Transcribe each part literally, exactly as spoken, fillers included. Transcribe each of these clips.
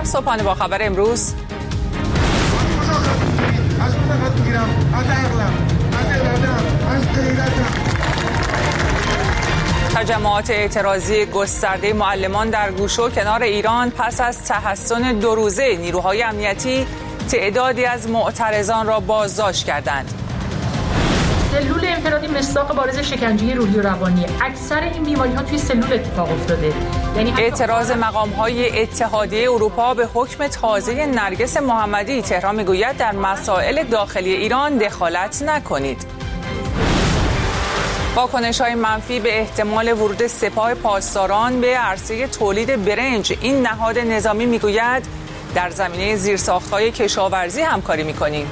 در صبحانه با خبر امروز تجمعات اعتراضی گسترده معلمان در گوشه و کنار ایران پس از تحصن دو روزه نیروهای امنیتی تعدادی از معترضان را بازداشت کردند. سلول انفرادی مصداق بارز شکنجه روحی و روانی. اکثر این بیماری‌ها توی سلول اتفاق افتاده. یعنی اعتراض مقام‌های اتحادیه اروپا به حکم تازه نرگس محمدی. تهران میگوید در مسائل داخلی ایران دخالت نکنید. واکنش‌های منفی به احتمال ورود سپاه پاسداران به عرصه تولید برنج. این نهاد نظامی میگوید در زمینه زیرساخت‌های کشاورزی همکاری می‌کنیم.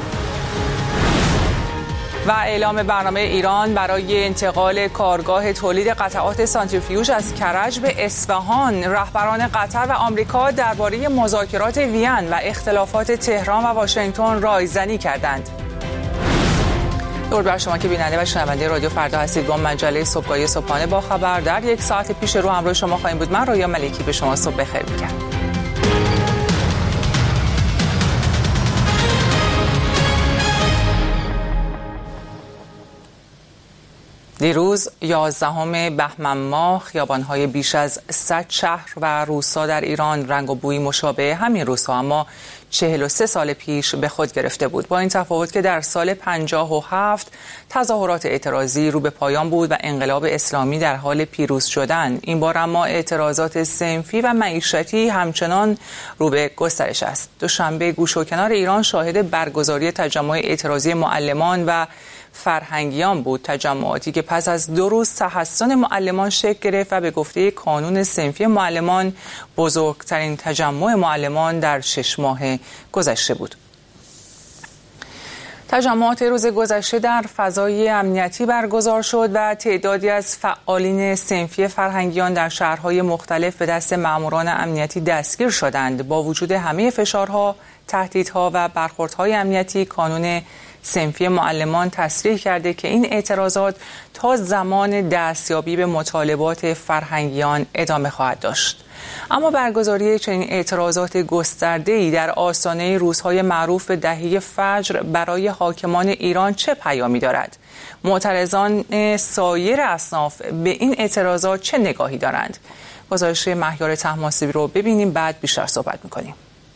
و اعلام برنامه ایران برای انتقال کارگاه تولید قطعات سانتریفیوژ از کرج به اصفهان. رهبران قطر و آمریکا درباره مذاکرات وین و اختلافات تهران و واشنگتن رایزنی کردند. درود بر شما که بیننده و شنونده رادیو فردا هستید. با مجله صبحگاهی صبحانه با خبر در یک ساعت پیش رو همراه شما خواهیم بود. من رویا ملکی به شما صبح بخیر میگم. دیروز یازدهم بهمن ماه خیابان‌های بیش از صد شهر و روستا در ایران رنگ و بوی مشابه همین روزها اما چهل و سه سال پیش به خود گرفته بود، با این تفاوت که در سال پنجاه و هفت تظاهرات اعتراضی رو به پایان بود و انقلاب اسلامی در حال پیروز شدن. این بار اما اعتراضات صنفی و معیشتی همچنان رو به گسترش است. دوشنبه گوشه و کنار ایران شاهد برگزاری تجمع اعتراضی معلمان و فرهنگیان بود. تجمعاتی که پس از دو روز تحصن معلمان شکل گرفت و به گفته کانون صنفی معلمان بزرگترین تجمع معلمان در شش ماه گذشته بود. تجمعات روز گذشته در فضای امنیتی برگزار شد و تعدادی از فعالین صنفی فرهنگیان در شهرهای مختلف به دست ماموران امنیتی دستگیر شدند. با وجود همه فشارها، تهدیدها و برخوردهای امنیتی، کانون صنفی معلمان تصریح کرده که این اعتراضات تا زمان دستیابی به مطالبات فرهنگیان ادامه خواهد داشت. اما برگزاری چنین اعتراضات گسترده‌ای در آستانه روزهای معروف به دهه فجر برای حاکمان ایران چه پیامی دارد؟ معترضان سایر اصناف به این اعتراضات چه نگاهی دارند؟ گزارش مهیار طهماسبی رو ببینیم، بعد بیشتر صحبت می‌کنیم.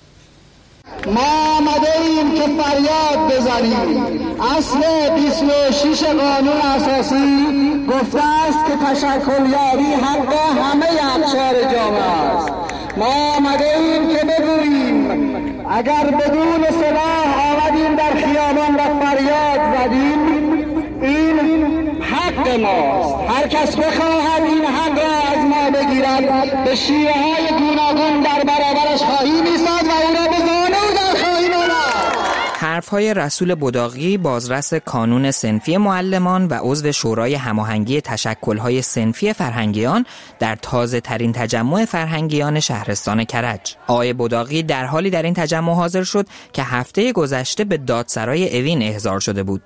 ما آمده ایم که فریاد بزنیم. اصل بیست و شش قانون اساسی گفته است که تشکل‌یابی حق همه ابشار جامعه است. ما آمده ایم که بگوییم اگر بدون سلاح آمدیم در خیابان و فریاد زدیم، این حق ماست. هر کس بخواهد این حق را از ما بگیرد به شیوه‌های گوناگون در برابرش خواهیم ایستاد و او را به زانو در خواهیم آورد. حرف‌های رسول بداغی، بازرس کانون صنفی معلمان و عضو شورای هماهنگی تشکل‌های صنفی فرهنگیان در تازه‌ترین تجمع فرهنگیان شهرستان کرج. آقای بداغی در حالی در این تجمع حاضر شد که هفته گذشته به دادسرای اوین احضار شده بود.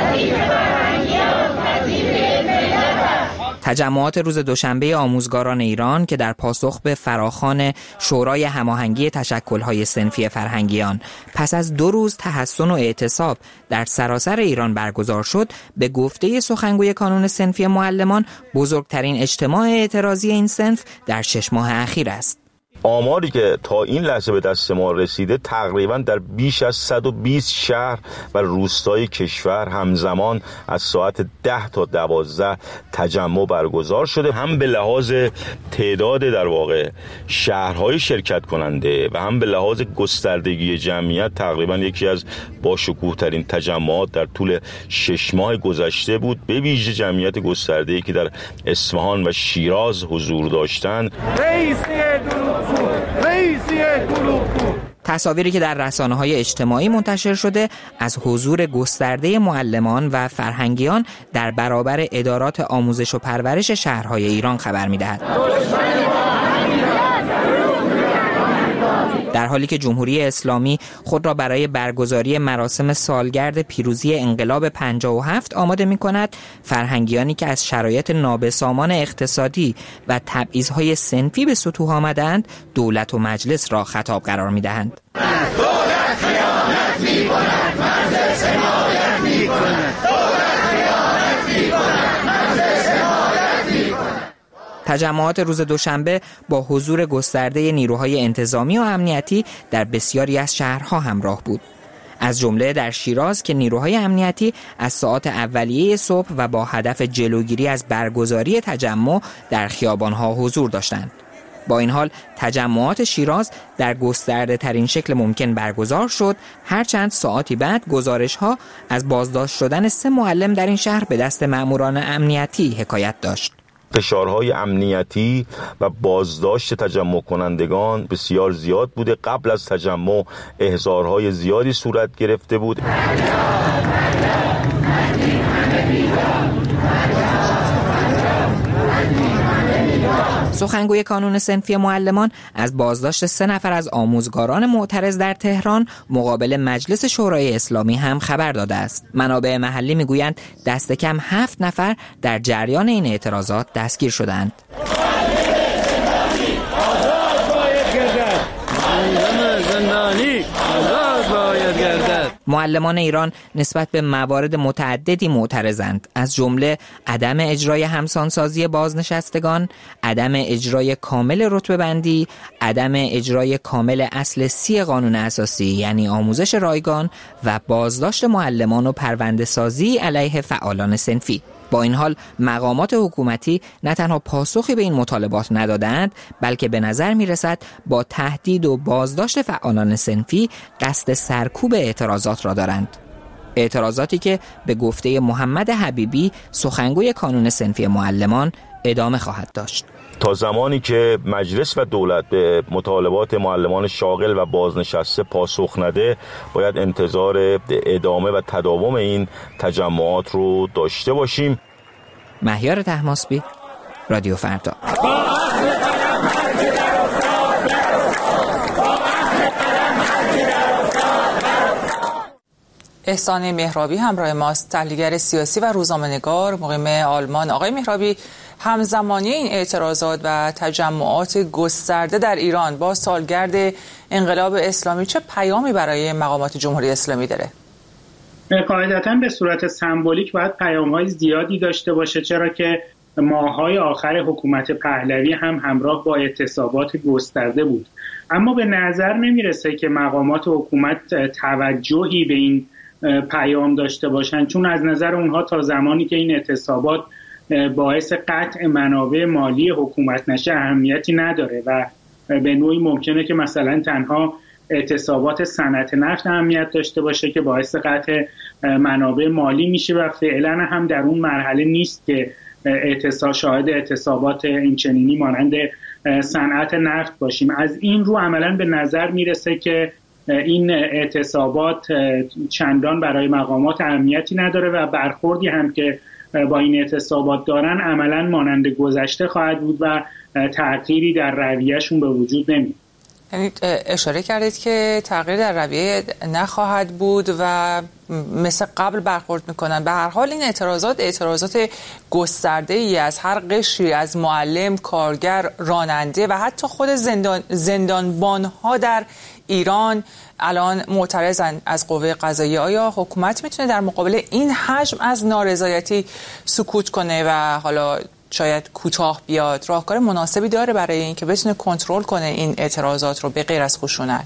تجمعات روز دوشنبه آموزگاران ایران که در پاسخ به فراخوان شورای هماهنگی تشکل‌های صنفی فرهنگیان پس از دو روز تحصن و اعتصاب در سراسر ایران برگزار شد، به گفته سخنگوی کانون صنفی معلمان بزرگترین اجتماع اعتراضی این صنف در شش ماه اخیر است. آماری که تا این لحظه به دست ما رسیده تقریبا در بیش از صد و بیست شهر و روستای کشور همزمان از ساعت ده تا دوازده تجمع برگزار شده، هم به لحاظ تعداد در واقع شهرهای شرکت کننده و هم به لحاظ گستردگی جمعیت تقریبا یکی از باشکوه ترین تجمعات در طول شش ماه گذشته بود، به ویژه جمعیت گسترده‌ای که در اصفهان و شیراز حضور داشتند. تصاویری که در رسانه‌های اجتماعی منتشر شده از حضور گسترده معلمان و فرهنگیان در برابر ادارات آموزش و پرورش شهرهای ایران خبر می‌دهد. در حالی که جمهوری اسلامی خود را برای برگزاری مراسم سالگرد پیروزی انقلاب پنجاه و هفت آماده می‌کند، فرهنگیانی که از شرایط نابسامان اقتصادی و تبعیض‌های صنفی به سطوح آمدند، دولت و مجلس را خطاب قرار می‌دهند. دولت خیانت می‌کند، مجلس حمایت می‌کند. دولت خیانت می‌کند، مجلس حمایت می‌کند. تجمعات روز دوشنبه با حضور گسترده نیروهای انتظامی و امنیتی در بسیاری از شهرها همراه بود. از جمله در شیراز که نیروهای امنیتی از ساعات اولیه صبح و با هدف جلوگیری از برگزاری تجمع در خیابانها حضور داشتند. با این حال تجمعات شیراز در گسترده ترین شکل ممکن برگزار شد، هرچند ساعتی بعد گزارش‌ها از بازداشت شدن سه معلم در این شهر به دست مأموران امنیتی حکایت داشت. فشارهای امنیتی و بازداشت تجمع کنندگان بسیار زیاد بوده. قبل از تجمع احضارهای زیادی صورت گرفته بود. سخنگوی کانون صنفی معلمان از بازداشت سه نفر از آموزگاران معترض در تهران مقابل مجلس شورای اسلامی هم خبر داده است. منابع محلی میگویند دست کم هفت نفر در جریان این اعتراضات دستگیر شدند. معلمان ایران نسبت به موارد متعددی معترضند، از جمله عدم اجرای همسانسازی بازنشستگان، عدم اجرای کامل رتبه بندی، عدم اجرای کامل اصل سی قانون اساسی یعنی آموزش رایگان و بازداشت معلمان و پرونده سازی علیه فعالان صنفی. با این حال مقامات حکومتی نه تنها پاسخی به این مطالبات ندادند، بلکه به نظر می رسد با تهدید و بازداشت فعالان صنفی قصد سرکوب اعتراضات را دارند. اعتراضاتی که به گفته محمد حبیبی سخنگوی کانون صنفی معلمان ادامه خواهد داشت. تا زمانی که مجلس و دولت به مطالبات معلمان شاغل و بازنشسته پاسخ نده، باید انتظار ادامه و تداوم این تجمعات رو داشته باشیم. مهیار طهماسبی، رادیو فردا. احسان مهرابی همراه ماست، تحلیلگر سیاسی و روزنامه‌نگار مقیم آلمان. آقای مهرابی، همزمانی این اعتراضات و تجمعات گسترده در ایران با سالگرد انقلاب اسلامی چه پیامی برای مقامات جمهوری اسلامی داره؟ قاعدتاً به صورت سمبولیک باید پیام‌های زیادی داشته باشه، چرا که ماه‌های آخر حکومت پهلوی هم همراه با اعتصابات گسترده بود. اما به نظر نمیرسه که مقامات حکومت توجهی به این پیام داشته باشن، چون از نظر اونها تا زمانی که این اعتصابات باعث قطع منابع مالی حکومت نشه اهمیتی نداره و به نوعی ممکنه که مثلا تنها اعتصابات صنعت نفت اهمیت داشته باشه که باعث قطع منابع مالی میشه و فعلا هم در اون مرحله نیست که اعتصاب شاهد اعتصابات اینچنینی مانند صنعت نفت باشیم. از این رو عملا به نظر میرسه که این اعتصابات چندان برای مقامات اهمیتی نداره و برخوردی هم که با این اعتصابات دارن عملا مانند گذشته خواهد بود و تغییری در رویهشون به وجود نمیاد. یعنی اشاره کردید که تغییر در رویه نخواهد بود و مثل قبل برخورد میکنن. به هر حال این اعتراضات اعتراضات گسترده ای از هر قشری، از معلم، کارگر، راننده و حتی خود زندان زندانبان ها در ایران الان معترضن از قوه قضاییه. آیا حکومت میتونه در مقابل این حجم از نارضایتی سکوت کنه و حالا شاید کوتاه بیاد؟ راهکار مناسبی داره برای اینکه بتونه کنترل کنه این اعتراضات رو به غیر از خشونت؟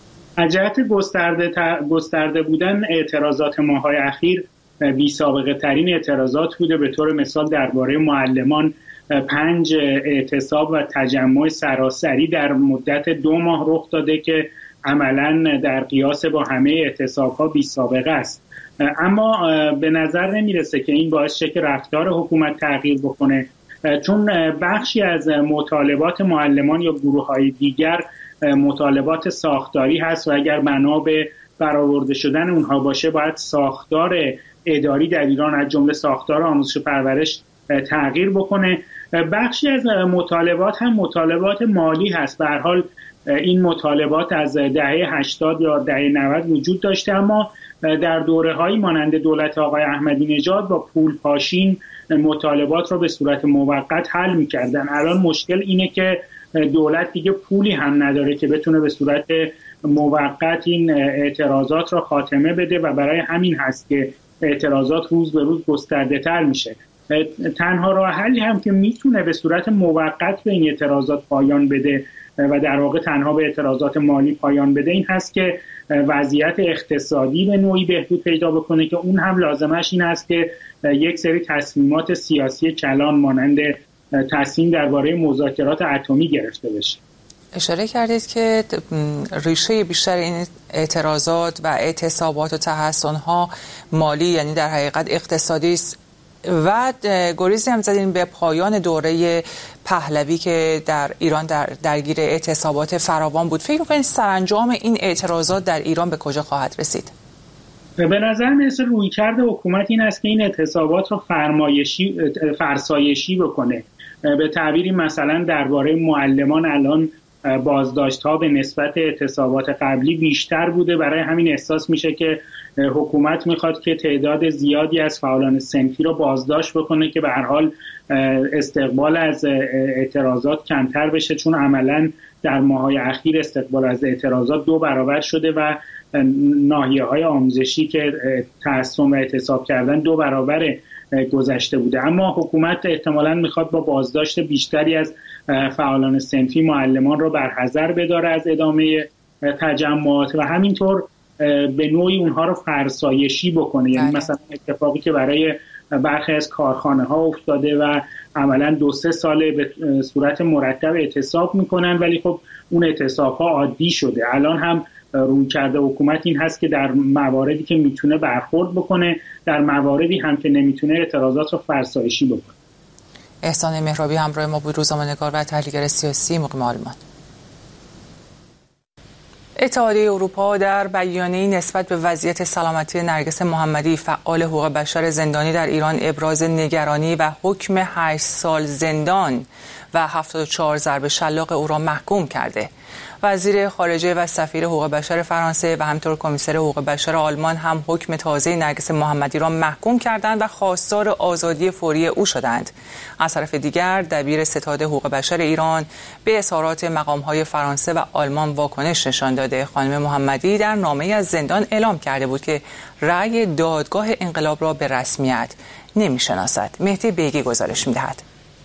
از جهت گسترده گسترده بودن اعتراضات ماه‌های اخیر بی سابقه ترین اعتراضات بوده. به طور مثال درباره معلمان پنج اعتصاب و تجمع سراسری در مدت دو ماه رخ داده که عملاً در قیاس با همه اعتصاب‌ها بی سابقه است. اما به نظر نمیرسه که این باعث شه که رفتار حکومت تغییر بکنه، چون بخشی از مطالبات معلمان یا گروه‌های دیگر مطالبات ساختاری هست و اگر بنا به برآورده شدن اونها باشه باید ساختار اداری در ایران از جمله ساختار آموزش و پرورش تغییر بکنه. بخشی از مطالبات هم مطالبات مالی هست. به هر حال این مطالبات از دهه هشتاد یا دهه نود وجود داشته، اما در دوره‌هایی مانند دولت آقای احمدی نژاد با پول پاشین مطالبات را به صورت موقت حل می‌کردن. الان مشکل اینه که دولت دیگه پولی هم نداره که بتونه به صورت موقت این اعتراضات را خاتمه بده و برای همین هست که اعتراضات روز به روز گسترده‌تر میشه. تنها راه حلی هم که میتونه به صورت موقت به این اعتراضات پایان بده و در واقع تنها به اعتراضات مالی پایان بده این هست که وضعیت اقتصادی به نوعی بهبود پیدا بکنه که اون هم لازمش این است که یک سری تصمیمات سیاسی کلان مانند تصمیم درباره مذاکرات اتمی گرفته بشه. اشاره کردید که ریشه بیشتر این اعتراضات و اعتصابات و تحصن‌ها مالی، یعنی در حقیقت اقتصادی است و گریزی هم زدین به پایان دوره پهلوی که در ایران در درگیر اعتصابات فراوان بود. فکر می‌کنید سرانجام این اعتراضات در ایران به کجا خواهد رسید؟ به نظر میرسه رویکرد حکومت این است که این اعتصابات رو فرمایشی فرسایشی بکنه. به تعبیری مثلا درباره معلمان الان بازداشت‌ها به نسبت اعتصابات قبلی بیشتر بوده، برای همین احساس میشه که حکومت میخواد که تعداد زیادی از فعالان صنفی رو بازداشت بکنه که به هر حال استقبال از اعتراضات کمتر بشه، چون عملاً در ماه‌های اخیر استقبال از اعتراضات دو برابر شده و ناحیه‌های آموزشی که تحصن و اعتصاب کردن دو برابر گذشته بوده. اما حکومت احتمالاً میخواد با بازداشت بیشتری از فعالان صنفی معلمان رو برحذر بداره از ادامه تجمعات و همینطور به نوعی اونها رو فرسایشی بکنه. یعنی مثلا اتفاقی که برای برخی از کارخانه ها افتاده و عملاً دو سه ساله به صورت مرتب اعتصاب میکنن، ولی خب اون اعتصاب ها عادی شده. الان هم رویکرد حکومت این هست که در مواردی که میتونه برخورد بکنه، در مواردی هم که نمیتونه اعتراضات رو فرسایشی بکنه. احسان مهرابی همراه ما بود، روزنامه‌نگار و تحلیلگر سیاسی مقیم آلمان. اتحادیه اروپا در بیانیه‌ای نسبت به وضعیت سلامتی نرگس محمدی فعال حقوق بشر زندانی در ایران ابراز نگرانی و حکم هشت سال زندان و هفتاد و چهار ضرب شلاق او را محکوم کرده. وزیر خارجه و سفیر حقوق بشر فرانسه و همینطور کمیسر حقوق بشر آلمان هم حکم تازه نرگس محمدی را محکوم کردند و خواستار آزادی فوری او شدند. از طرف دیگر دبیر ستاد حقوق بشر ایران به اظهارات مقام‌های فرانسه و آلمان واکنش نشان داده. خانم محمدی در نامه‌ای از زندان اعلام کرده بود که رأی دادگاه انقلاب را به رسمیت نمی‌شناسد. مهدی بیگی گزارش می‌دهد.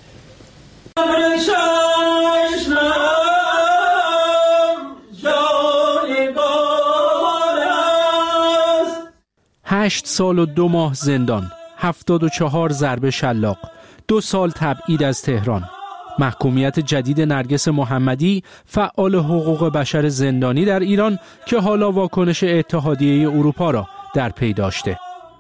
هشت سال و دو ماه زندان، هفتاد و چهار ضرب شلاق، دو سال تبعید از تهران. محکومیت جدید نرگس محمدی فعال حقوق بشر زندانی در ایران که حالا واکنش اتحادیه اروپا را در پی داشته.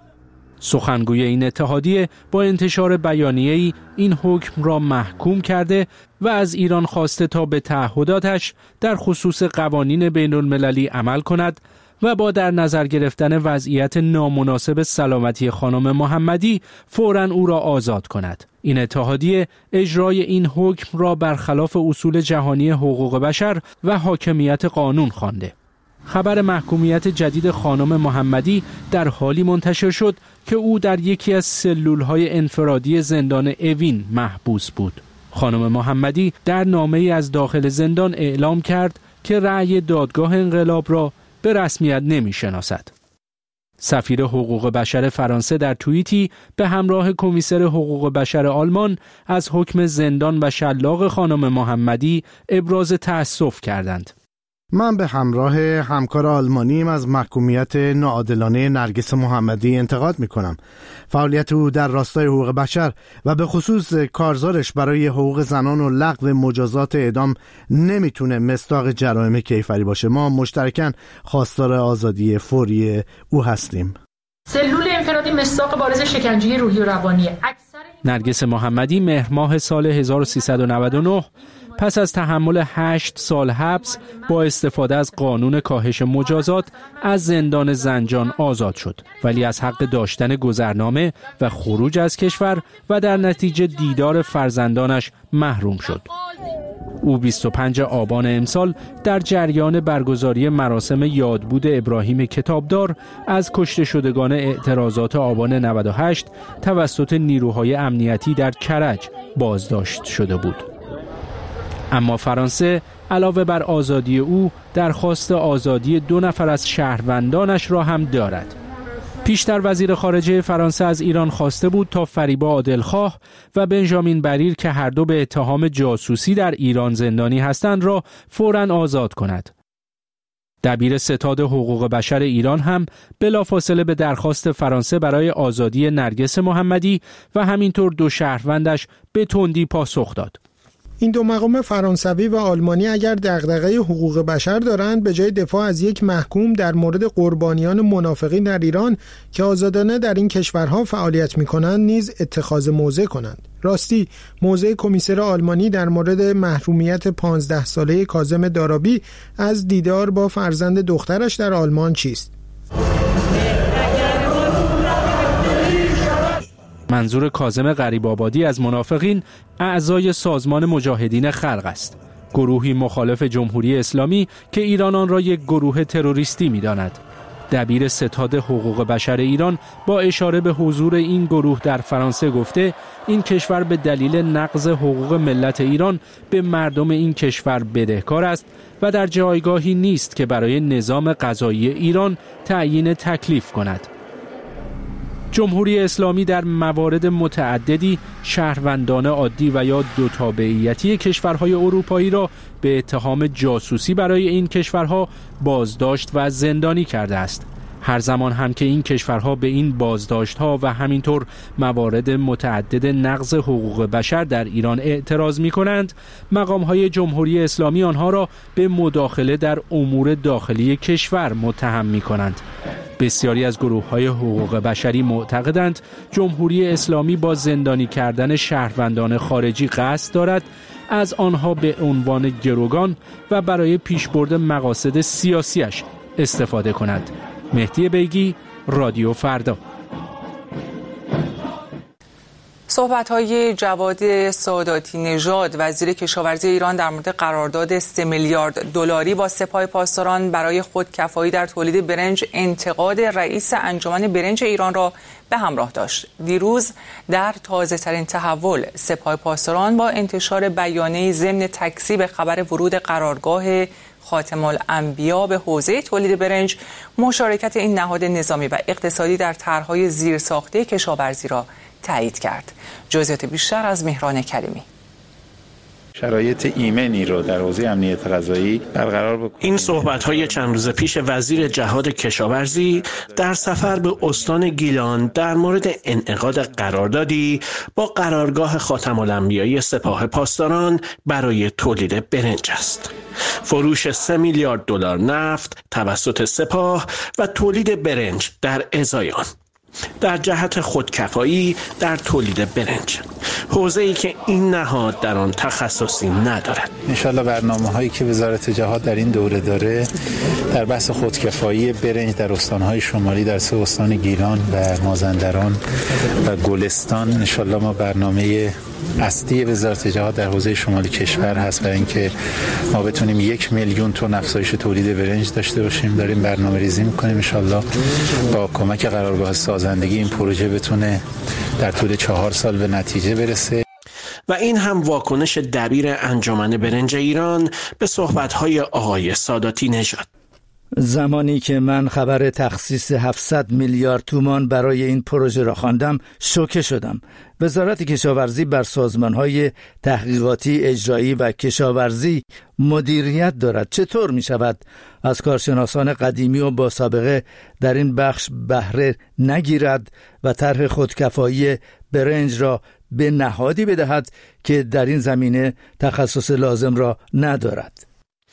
سخنگوی این اتحادیه با انتشار بیانیه‌ای این حکم را محکوم کرده و از ایران خواسته تا به تعهداتش در خصوص قوانین بین المللی عمل کند و با در نظر گرفتن وضعیت نامناسب سلامتی خانم محمدی فوراً او را آزاد کند. این اتحادیه اجرای این حکم را برخلاف اصول جهانی حقوق بشر و حاکمیت قانون خوانده. خبر محکومیت جدید خانم محمدی در حالی منتشر شد که او در یکی از سلول‌های انفرادی زندان اوین محبوس بود. خانم محمدی در نامه‌ای از داخل زندان اعلام کرد که رأی دادگاه انقلاب را به رسمیت نمی‌شناسد. سفیر حقوق بشر فرانسه در توییتی به همراه کمیسر حقوق بشر آلمان از حکم زندان و شلاق خانم محمدی ابراز تأسف کردند. من به همراه همکار آلمانیم از محکومیت ناعادلانه نرگس محمدی انتقاد میکنم. فعالیت او در راستای حقوق بشر و به خصوص کارزارش برای حقوق زنان و لغو مجازات اعدام نمیتونه مصداق جرایم کیفری باشه. ما مشترکاً خواستار آزادی فوری او هستیم. سلول انفرادی مصداق بارز شکنجه روحی و روانی نرگس محمدی مهر ماه سال هزار و سیصد و نود و نه پس از تحمل هشت سال حبس با استفاده از قانون کاهش مجازات از زندان زنجان آزاد شد، ولی از حق داشتن گذرنامه و خروج از کشور و در نتیجه دیدار فرزندانش محروم شد. او بیست و پنجم آبان امسال در جریان برگزاری مراسم یادبود ابراهیم کتابدار از کشته شدگان اعتراضات آبان نود و هشت توسط نیروهای امنیتی در کرج بازداشت شده بود. اما فرانسه علاوه بر آزادی او درخواست آزادی دو نفر از شهروندانش را هم دارد. پیشتر وزیر خارجه فرانسه از ایران خواسته بود تا فریبا عادلخواه و بنژامین بریر که هر دو به اتهام جاسوسی در ایران زندانی هستند را فوراً آزاد کند. دبیر ستاد حقوق بشر ایران هم بلافاصله به درخواست فرانسه برای آزادی نرگس محمدی و همینطور دو شهروندش به تندی پاسخ داد. این دو مقام فرانسوی و آلمانی اگر دغدغه حقوق بشر دارند، به جای دفاع از یک محکوم در مورد قربانیان منافقین در ایران که آزادانه در این کشورها فعالیت می‌کنند نیز اتخاذ موضع کنند. راستی موضع کمیسر آلمانی در مورد محرومیت پانزده ساله کاظم دارابی از دیدار با فرزند دخترش در آلمان چیست؟ منظور کاظم غریب‌آبادی از منافقین اعضای سازمان مجاهدین خلق است، گروهی مخالف جمهوری اسلامی که ایران آن را یک گروه تروریستی می‌داند. دبیر ستاد حقوق بشر ایران با اشاره به حضور این گروه در فرانسه گفته این کشور به دلیل نقض حقوق ملت ایران به مردم این کشور بدهکار است و در جایگاهی نیست که برای نظام قضایی ایران تعیین تکلیف کند. جمهوری اسلامی در موارد متعددی شهروندان عادی و یا دو تابعیتی کشورهای اروپایی را به اتهام جاسوسی برای این کشورها بازداشت و زندانی کرده است. هر زمان هم که این کشورها به این بازداشت‌ها و همینطور موارد متعدد نقض حقوق بشر در ایران اعتراض می‌کنند، مقام‌های جمهوری اسلامی آنها را به مداخله در امور داخلی کشور متهم می‌کنند. بسیاری از گروه‌های حقوق بشری معتقدند جمهوری اسلامی با زندانی کردن شهروندان خارجی قصد دارد از آنها به عنوان گروگان و برای پیشبرد مقاصد سیاسیش استفاده کند. مهدی بیگی، رادیو فردا. صحبت‌های جواد ساداتی نژاد وزیر کشاورزی ایران در مورد قرارداد سه میلیارد دلاری با سپاه پاسداران برای خودکفایی در تولید برنج انتقاد رئیس انجمن برنج ایران را به همراه داشت. دیروز در تازه‌ترین تحول سپاه پاسداران با انتشار بیانیه ضمن تکذیب خبر ورود قرارگاه خاتم الانبیا به حوزه تولید برنج مشارکت این نهاد نظامی و اقتصادی در طرح‌های زیرساخته کشاورزی را تایید کرد. جزئیات بیشتر از مهران کریمی. شرایط ایمنی رو در حوزه امنیت غذایی برقرار بکنیم. این صحبت‌های چند روز پیش وزیر جهاد کشاورزی در سفر به استان گیلان در مورد انعقاد قراردادی با قرارگاه خاتم الانبیای سپاه پاسداران برای تولید برنج است. فروش سه میلیارد دلار نفت توسط سپاه و تولید برنج در ازای آن در جهت خودکفایی در تولید برنج، حوزه‌ای که این نهاد در آن تخصصی ندارد. انشالله برنامه‌هایی که وزارت جهاد در این دوره داره در بحث خودکفایی برنج در استان‌های شمالی در سه استان گیلان و مازندران و گلستان، انشالله ما برنامه اصلی وزارت جهاد در حوزه شمالی کشور هست و اینکه ما بتونیم یک میلیون تن افزایش تولید برنج داشته باشیم. داریم برنامه ریزی میکنیم انشالله با کمک قرارگاه سازندگی این پروژه بتونه در طول چهار سال به نتیجه برسه. و این هم واکنش دبیر انجمن برنج ایران به صحبت‌های آقای ساداتی نژاد. زمانی که من خبر تخصیص هفتصد میلیارد تومان برای این پروژه را خواندم شوکه شدم. وزارت کشاورزی بر سازمان‌های تحقیقاتی، اجرایی و کشاورزی مدیریت دارد. چطور می شود از کارشناسان قدیمی و با سابقه در این بخش بهره نگیرد و طرح خودکفایی برنج را به نهادی بدهد که در این زمینه تخصص لازم را ندارد؟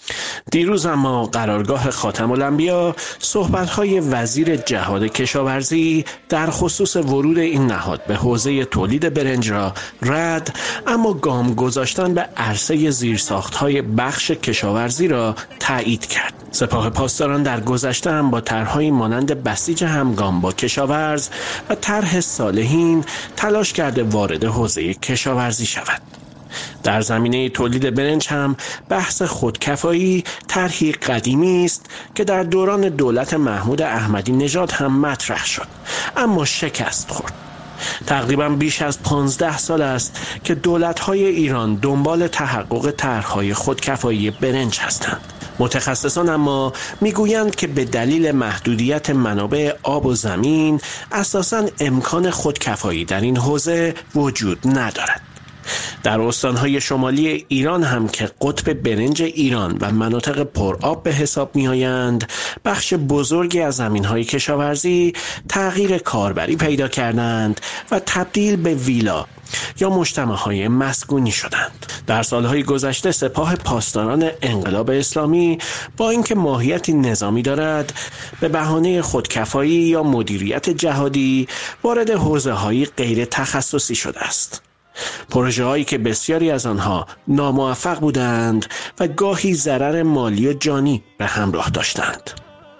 دیروز اما قرارگاه خاتم الانبیا صحبت‌های وزیر جهاد کشاورزی در خصوص ورود این نهاد به حوزه تولید برنج را رد، اما گام گذاشتن به عرصه زیرساخت‌های بخش کشاورزی را تایید کرد. سپاه پاسداران در گذشته هم با طرح‌های مانند بسیج همگام با کشاورز و طرح صالحین تلاش کرده وارد حوزه کشاورزی شود. در زمینه تولید برنج هم بحث خودکفایی طرحی قدیمی است که در دوران دولت محمود احمدی نژاد هم مطرح شد، اما شکست خورد. تقریباً بیش از پانزده سال است که دولت‌های ایران دنبال تحقق طرح‌های خودکفایی برنج هستند. متخصصان اما میگویند که به دلیل محدودیت منابع آب و زمین اساساً امکان خودکفایی در این حوزه وجود ندارد. در استانهای شمالی ایران هم که قطب برنج ایران و مناطق پرآب به حساب می آیند، بخش بزرگی از زمینهای کشاورزی تغییر کاربری پیدا کردند و تبدیل به ویلا یا مجتمع‌های مسکونی شدند. در سالهای گذشته سپاه پاسداران انقلاب اسلامی با اینکه ماهیتی نظامی دارد، به بهانه خودکفایی یا مدیریت جهادی وارد حوزه‌های غیر تخصصی شده است. پروژه هایی که بسیاری از آنها ناموفق بودند و گاهی ضرر مالی و جانی به همراه داشتند.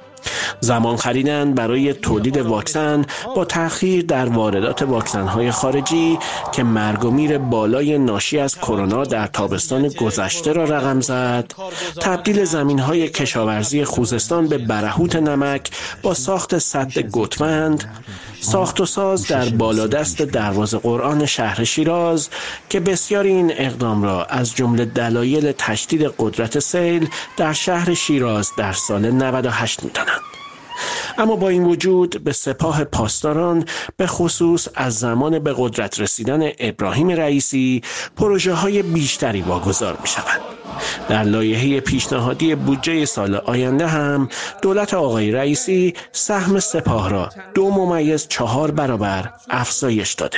زمان خریدن برای تولید واکسن با تأخیر در واردات واکسن های خارجی که مرگ و میر بالای ناشی از کرونا در تابستان گذشته را رقم زد، تبدیل زمین های کشاورزی خوزستان به برهوت نمک با ساخت سد گوتمند، ساخت و ساز در بالادست دروازه قرآن شهر شیراز که بسیاری این اقدام را از جمله دلایل تشدید قدرت سیل در شهر شیراز در سال نود و هشت می‌دانند. اما با این وجود به سپاه پاسداران به خصوص از زمان به قدرت رسیدن ابراهیم رئیسی پروژه های بیشتری واگذار می شود. در لایحه پیشنهادی بودجه سال آینده هم دولت آقای رئیسی سهم سپاه را دو ممیز چهار برابر افزایش داده.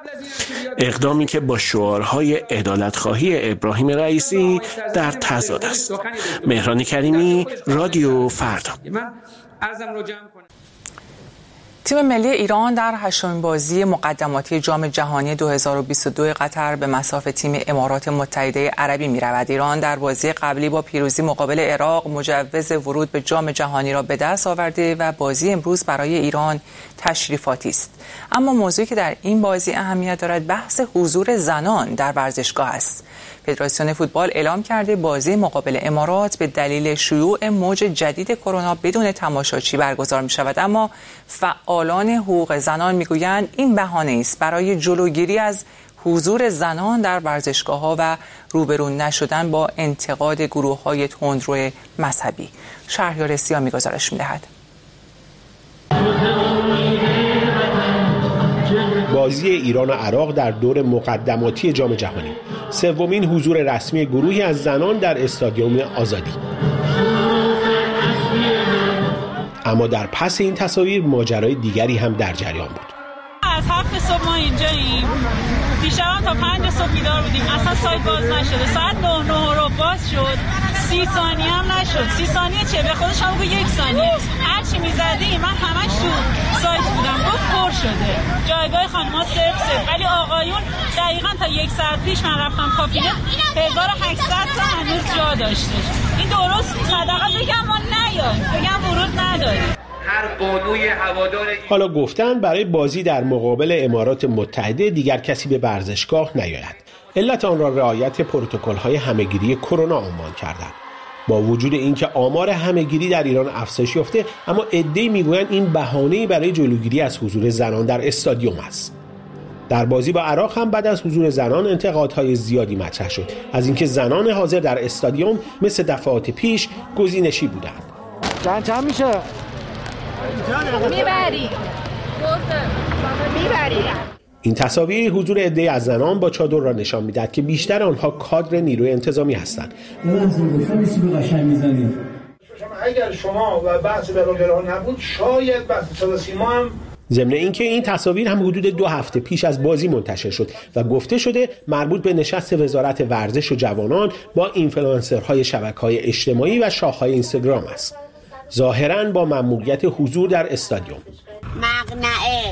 اقدامی که با شعارهای عدالتخواهی ابراهیم رئیسی در تضاد است. مهران کریمی، رادیو فردا. تیم ملی ایران در هشتمین بازی مقدماتی جام جهانی دو هزار و بیست و دو قطر به مصاف تیم امارات متحده عربی می رود. ایران در بازی قبلی با پیروزی مقابل عراق مجوز ورود به جام جهانی را به دست آورده و بازی امروز برای ایران تشریفاتی است. اما موضوعی که در این بازی اهمیت دارد بحث حضور زنان در ورزشگاه است. فدراسیون فوتبال اعلام کرده بازی مقابل امارات به دلیل شیوع موج جدید کرونا بدون تماشاچی برگزار می شود، اما فعالان حقوق زنان می گویند این بهانه است برای جلوگیری از حضور زنان در ورزشگاه‌ها و روبرو نشدن با انتقاد گروه‌های تندرو مذهبی. شهریار سیامی گزارش می‌دهد. بازی ایران و عراق در دور مقدماتی جام جهانی، سومین حضور رسمی گروهی از زنان در استادیوم آزادی. اما در پس این تصاویر ماجرای دیگری هم در جریان بود. از هفت صبح ما اینجاییم. دیشب تا پنج صبح بیدار بودیم. اصلا سایت باز نشده. ساعت نه نه رو باز شد. سی ثانیه هم نشد. سی ثانیه چه؟ به خودش هم بگو یک ثانیه. هر چی می‌زدیم من همش تو سایت بودم. گفت پر شده. جایگاه خانم‌ها صفر صفر. ولی آقایون دقیقاً تا یک ساعت پیش من رفتم کابینه هزار و هشتصد تا هنوز جا داشته. این درست صدقه بگم ما نیایم. بگم ورود نداریم. هر بانوی هوادار حالا گفتن برای بازی در مقابل امارات متحده دیگر کسی به ورزشگاه نیاید. علت آن را رعایت پروتکل‌های همه‌گیری کرونا عنوان کردند. با وجود اینکه آمار همه‌گیری در ایران افزایش یافته، اما عده‌ای میگویند این بهانه‌ای برای جلوگیری از حضور زنان در استادیوم است. در بازی با عراق هم بعد از حضور زنان انتقادهای زیادی مطرح شد، از اینکه زنان حاضر در استادیوم مثل دفعات پیش گزینشی بودند. چند چند میشه؟ میبری میبری این تصاویر حضور عده‌ای از زنان با چادر را نشان می‌دهد که بیشتر آنها کادر نیروی انتظامی هستند. اگر شما و بحث بلاگرها نبود شاید بحث صدا سیما هم. ضمن اینکه این تصاویر هم حدود دو هفته پیش از بازی منتشر شد و گفته شده مربوط به نشست وزارت ورزش و جوانان با اینفلوئنسرهای شبکه‌های اجتماعی و شاخه‌های اینستاگرام است. ظاهراً با ممنوعیت حضور در استادیوم. مقنعه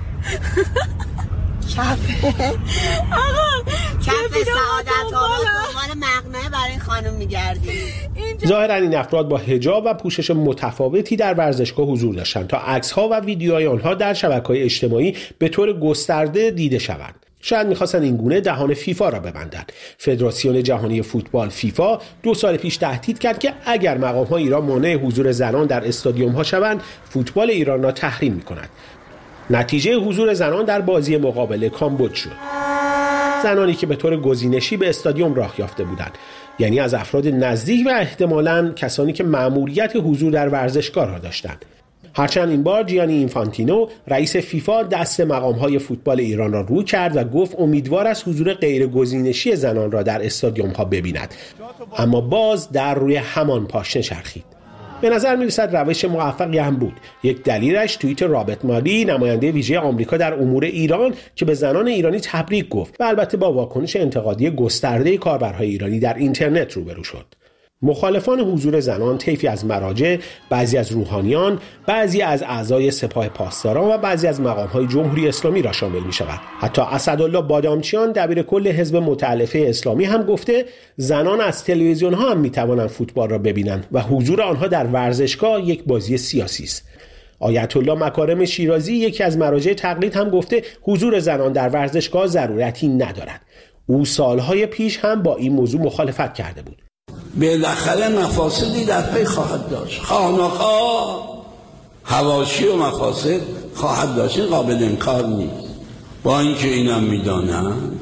کفه آقا کفه سعادت آباد دنبال مقنعه برای خانم میگردیم. ظاهراً این افراد با حجاب و پوشش متفاوتی در ورزشگاه حضور داشتند تا عکس‌ها و ویدیوهای آنها در شبکه‌های اجتماعی به طور گسترده دیده شوند. شاید میخواستن این گونه دهان فیفا را ببندن. فدراسیون جهانی فوتبال فیفا دو سال پیش تهدید کرد که اگر مقام‌های ایران مانع حضور زنان در استادیوم‌ها شوند، فوتبال ایران را تحریم می‌کند. نتیجه حضور زنان در بازی مقابل کامبوج شد. زنانی که به طور گزینشی به استادیوم راه یافته بودند، یعنی از افراد نزدیک و احتمالاً کسانی که مأموریت حضور در ورزشگاه را داشتند. هرچند این بار جیانی اینفانتینو رئیس فیفا دست مقام‌های فوتبال ایران را رو کرد و گفت امیدوار است حضور غیرگزینشی زنان را در استادیوم‌ها ببیند، اما باز در روی همان پاشنه چرخید. به نظر می‌رسد روش موفقی هم بود. یک دلیلش توییت رابرت مالی، نماینده ویژه آمریکا در امور ایران، که به زنان ایرانی تبریک گفت و البته با واکنش انتقادی گسترده کاربرهای ایرانی در اینترنت روبرو شد. مخالفان حضور زنان طیفی از مراجع، بعضی از روحانیان، بعضی از اعضای سپاه پاسداران و بعضی از مقام‌های جمهوری اسلامی را شامل می‌شود. حتی اسدالله بادامچیان، دبیر کل حزب متألفه اسلامی، هم گفته زنان از تلویزیون‌ها هم می‌توانند فوتبال را ببینند و حضور آنها در ورزشگاه یک بازی سیاسی است. آیت الله مکارم شیرازی، یکی از مراجع تقلید، هم گفته حضور زنان در ورزشگاه ضرورتی ندارد. او سالهای پیش هم با این موضوع مخالفت کرده بود. بالاخره مفاسدی در پی خواهد داشت. خانه‌ها حواشی و مفاسد خواهد داشت، قابل انکار نیست. با اینکه اینم میدانند،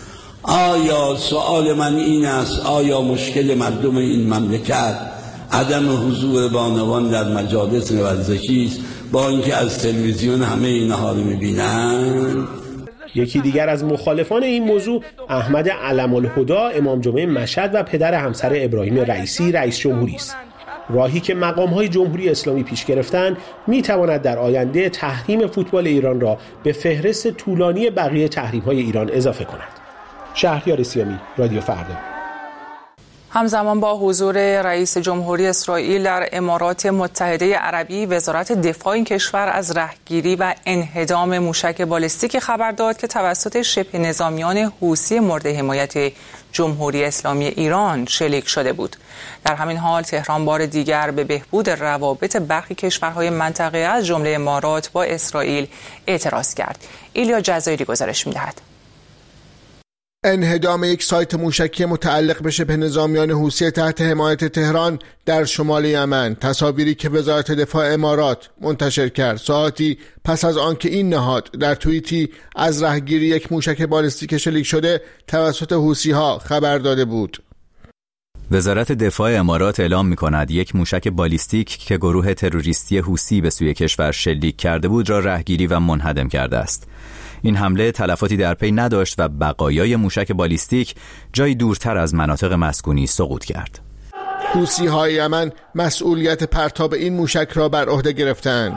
آیا سوال من این است، آیا مشکل مردم این مملکت عدم حضور بانوان در مجالس ورزشی است، با اینکه از تلویزیون همه اینها رو میبینند؟ یکی دیگر از مخالفان این موضوع احمد علم الهدی، امام جمعه مشهد و پدر همسر ابراهیم رئیسی، رئیس جمهوری است. راهی که مقام‌های جمهوری اسلامی پیش گرفتند می‌تواند در آینده تحریم فوتبال ایران را به فهرست طولانی بقیه تحریم‌های ایران اضافه کند. شهریار سیامی، رادیو فردا. همزمان با حضور رئیس جمهوری اسرائیل در امارات متحده عربی، وزارت دفاع این کشور از رهگیری و انهدام موشک بالستیک خبر داد که توسط شبه نظامیان حوثی مورد حمایت جمهوری اسلامی ایران شلیک شده بود. در همین حال تهران بار دیگر به بهبود روابط برخی کشورهای منطقه از جمله امارات با اسرائیل اعتراض کرد. ایلیا جزایری گزارش می‌دهد. انهدام یک سایت موشکی متعلق به شبه نظامیان حوثی تحت حمایت تهران در شمال یمن، تصاویری که وزارت دفاع امارات منتشر کرد ساعتی پس از آنکه این نهاد در توییتی از رهگیری یک موشک بالستیک شلیک شده توسط حوثی‌ها خبر داده بود. وزارت دفاع امارات اعلام می‌کند یک موشک بالستیک که گروه تروریستی حوثی به سوی کشور شلیک کرده بود را رهگیری و منهدم کرده است. این حمله تلفاتی در پی نداشت و بقایای موشک بالستیک جایی دورتر از مناطق مسکونی سقوط کرد. حوثی‌های یمن مسئولیت پرتاب این موشک را بر عهده گرفتند.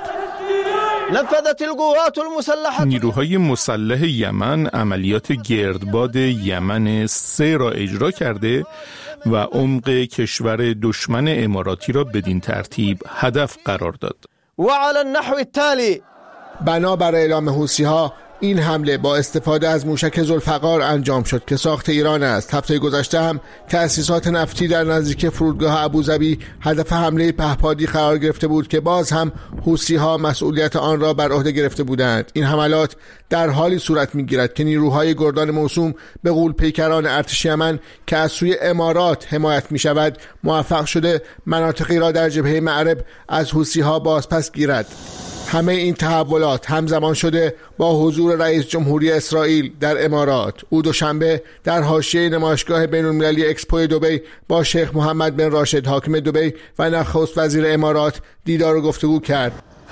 نیروهای مسلح یمن عملیات گردباد یمن سه را اجرا کرده و عمق کشور دشمن اماراتی را بدین ترتیب هدف قرار داد. و علی النحو التالی، بنابر اعلام حوثی‌ها این حمله با استفاده از موشک ذوالفقار انجام شد که ساخت ایران است. هفته گذشته هم تأسیسات نفتی در نزدیک فرودگاه ابوظبی هدف حمله پهپادی قرار گرفته بود که باز هم حوثی‌ها مسئولیت آن را بر عهده گرفته بودند. این حملات در حالی صورت می‌گیرد که نیروهای گردان موسوم به غول پیکران ارتش یمن که از سوی امارات حمایت می‌شود موفق شده مناطقی را در جبهه معرب از حوثی‌ها بازپس گیرد. همه این تحولات همزمان شده با حضور رئیس جمهوری اسرائیل در امارات. او دوشنبه در حاشیه نمایشگاه بین‌المللی اکسپو دبی با شیخ محمد بن راشد حاکم دبی و نخست وزیر امارات دیدار و گفتگو کرد.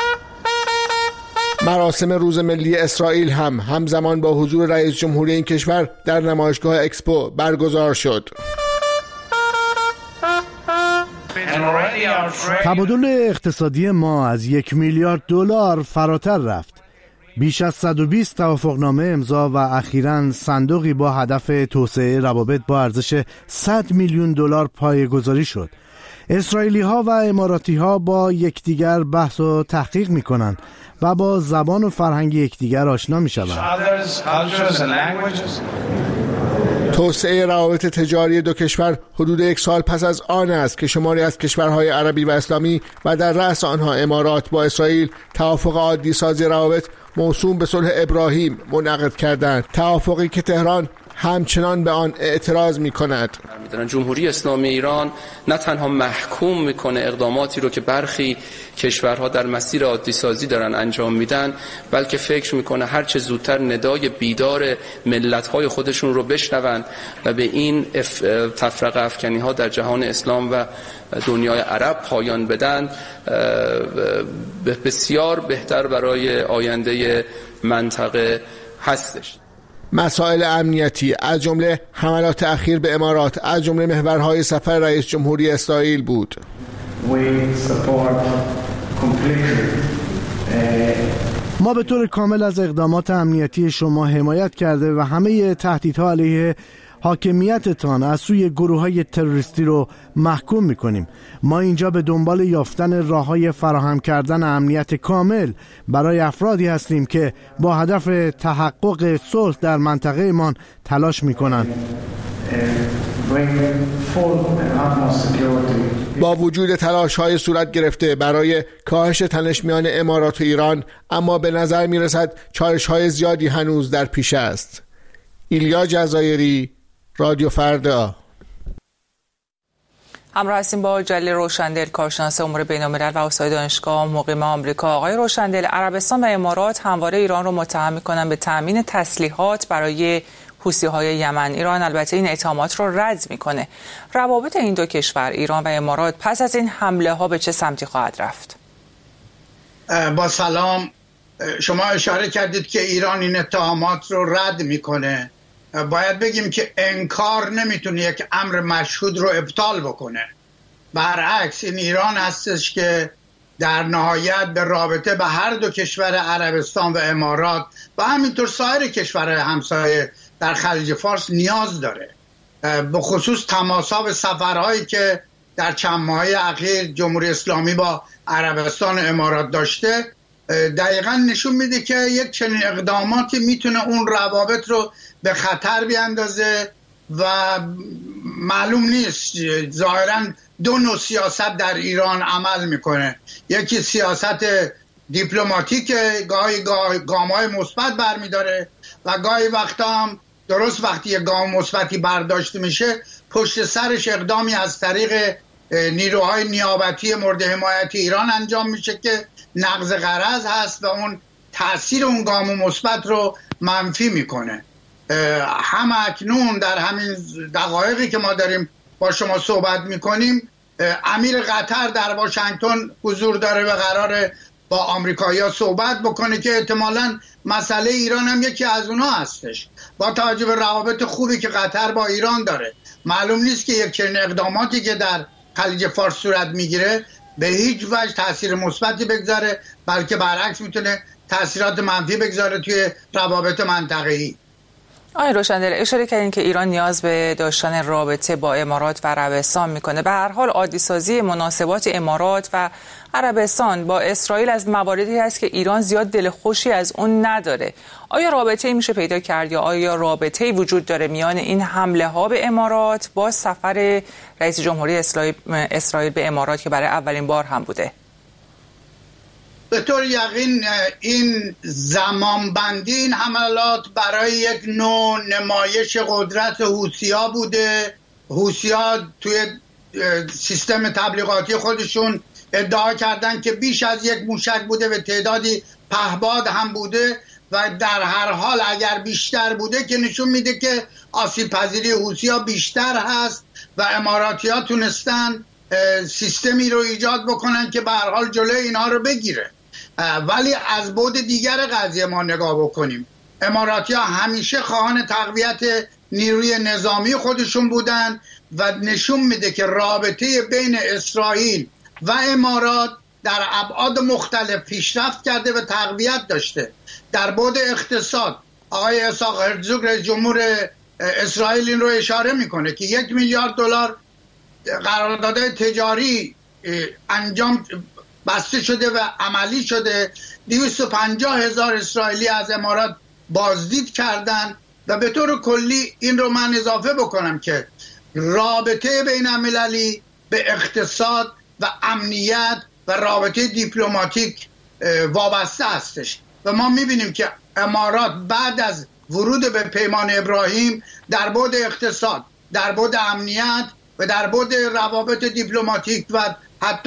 مراسم روز ملی اسرائیل هم همزمان با حضور رئیس جمهوری این کشور در نمایشگاه اکسپو برگزار شد. تبادل اقتصادی ما از یک میلیارد دلار فراتر رفت. بیش از صد و بیست توافقنامه امضا و اخیراً صندوقی با هدف توسعه روابط با ارزش صد میلیون دلار پایه‌گذاری شد. اسرائیلی ها و اماراتی ها با یکدیگر بحث و تحقیق می کنند و با زبان و فرهنگ یکدیگر آشنا می شوند. توسعه روابط تجاری دو کشور حدود یک سال پس از آن است که شماری از کشورهای عربی و اسلامی و در رأس آنها امارات با اسرائیل توافق عادی سازی روابط موسوم به صلح ابراهیم منعقد کردند، توافقی که تهران همچنان به آن اعتراض می کند. جمهوری اسلامی ایران نه تنها محکوم میکنه اقداماتی رو که برخی کشورها در مسیر عادی سازی دارن انجام میدن، بلکه فکر میکنه هر چه زودتر ندای بیدار ملت‌های خودشون رو بشنوند و به این اف... تفرقه افکنی ها در جهان اسلام و دنیای عرب پایان بدن بسیار بهتر برای آینده منطقه هستش. مسائل امنیتی از جمله حملات اخیر به امارات از جمله محورهای سفر رئیس جمهوری اسرائیل بود. ما به طور کامل از اقدامات امنیتی شما حمایت کرده و همه تهدیدها علیه حاکمیتتان از سوی گروه‌های تروریستی رو محکوم می‌کنیم. ما اینجا به دنبال یافتن راه‌های فراهم کردن امنیت کامل برای افرادی هستیم که با هدف تحقق صلح در منطقه‌مان تلاش می‌کنند. با وجود تلاش‌های صورت گرفته برای کاهش تنش میان امارات و ایران، اما به نظر می‌رسد چالش‌های زیادی هنوز در پیش است. ایلیا جزایری، رادیو فردا. همراه هستیم با جلیل روشندل، کارشناس امور بین‌الملل و استاد دانشگاه مقیم آمریکا. آقای روشندل، عربستان و امارات همواره ایران رو متهم می‌کنن به تأمین تسلیحات برای حوثی‌های یمن. ایران البته این اتهامات رو رد می‌کنه. روابط این دو کشور، ایران و امارات، پس از این حمله‌ها به چه سمتی خواهد رفت؟ با سلام. شما اشاره کردید که ایران این اتهامات رو رد می‌کنه. باید بگیم که انکار نمیتونه یک امر مشهود رو ابطال بکنه. برعکس این ایران هستش که در نهایت به رابطه به هر دو کشور عربستان و امارات و همینطور سایر کشورهای همسایه در خلیج فارس نیاز داره. به خصوص تماسا و سفرهایی که در چند ماه اخیر جمهوری اسلامی با عربستان و امارات داشته دقیقا نشون میده که یک چنین اقداماتی میتونه اون روابط رو به خطر بیاندازه و معلوم نیست. ظاهرا دو نوع سیاست در ایران عمل میکنه. یکی سیاست دیپلماتیک، گاهی گام‌های مثبت برمیداره و گاهی وقتا هم درست وقتی یک گام مثبتی برداشته میشه پشت سرش اقدامی از طریق نیروهای نیابتی مورد حمایت ایران انجام میشه که نقض غرض هست و اون تأثیر اون گام مثبت رو منفی میکنه. هم اکنون در همین دقایقی که ما داریم با شما صحبت میکنیم امیر قطر در واشنگتن حضور داره و قراره با آمریکایی‌ها صحبت بکنه که احتمالاً مسئله ایران هم یکی از اونها هستش. با توجه به روابط خوبی که قطر با ایران داره معلوم نیست که یک چنین اقداماتی که در خلیج فارس صورت میگیره به هیچ وجه تاثیر مثبتی بگذاره، بلکه برعکس میتونه تاثیرات منفی بگذاره توی روابط منطقه‌ای. آقای روشندل، اشاره کردین که ایران نیاز به داشتن رابطه با امارات و عربستان میکنه. به هر حال عادی سازی مناسبات امارات و عربستان با اسرائیل از مواردی هست که ایران زیاد دل خوشی از اون نداره. آیا رابطه‌ای میشه پیدا کرد یا آیا رابطه‌ای وجود داره میان این حمله ها به امارات با سفر رئیس جمهوری اسرائیل به امارات که برای اولین بار هم بوده؟ به طور یقین این زمانبندی این حملات برای یک نوع نمایش قدرت حوثی‌ها بوده. حوثی‌ها توی سیستم تبلیغاتی خودشون ادعا کردن که بیش از یک موشک بوده و تعدادی پهباد هم بوده و در هر حال اگر بیشتر بوده که نشون میده که آسیب پذیری حوثی‌ها بیشتر هست و اماراتی‌ها تونستن سیستمی رو ایجاد بکنن که به هر حال جلوی اینها رو بگیره. ولی از بعد دیگر قضیه ما نگاه بکنیم، اماراتی‌ها همیشه خواهان تقویت نیروی نظامی خودشون بودن و نشون میده که رابطه بین اسرائیل و امارات در ابعاد مختلف پیشرفت کرده و تقویت داشته. در بعد اقتصاد آقای اسحاق هرزوگ رئیس جمهور اسرائیل این رو اشاره میکنه که یک میلیارد دلار قراردادهای تجاری انجام بسته شده و عملی شده. دویست و پنجاه هزار اسرائیلی از امارات بازدید کردن و به طور کلی این رو من اضافه بکنم که رابطه بین المللی به اقتصاد و امنیت و رابطه دیپلماتیک وابسته هستش و ما میبینیم که امارات بعد از ورود به پیمان ابراهیم در بعد اقتصاد، در بعد امنیت و در بعد روابط دیپلماتیک و حتی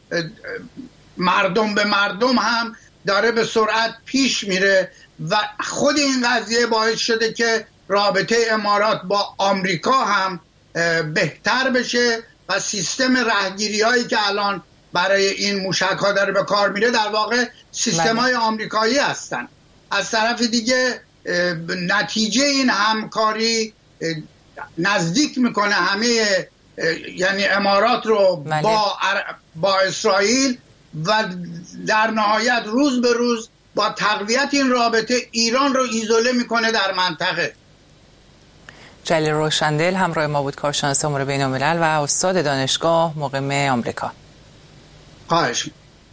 مردم به مردم هم داره به سرعت پیش میره و خود این قضیه باعث شده که رابطه امارات با آمریکا هم بهتر بشه و سیستم رهگیری هایی که الان برای این موشک ها داره به کار میره در واقع سیستم های آمریکایی هستن. از طرف دیگه نتیجه این همکاری نزدیک میکنه همه یعنی امارات رو با, با اسرائیل و در نهایت روز به روز با تقویت این رابطه ایران رو ایزوله میکنه در منطقه. جلیل روشندل همراه ما بود، کارشناس امور بین الملل و استاد دانشگاه مقیم آمریکا. خواهش.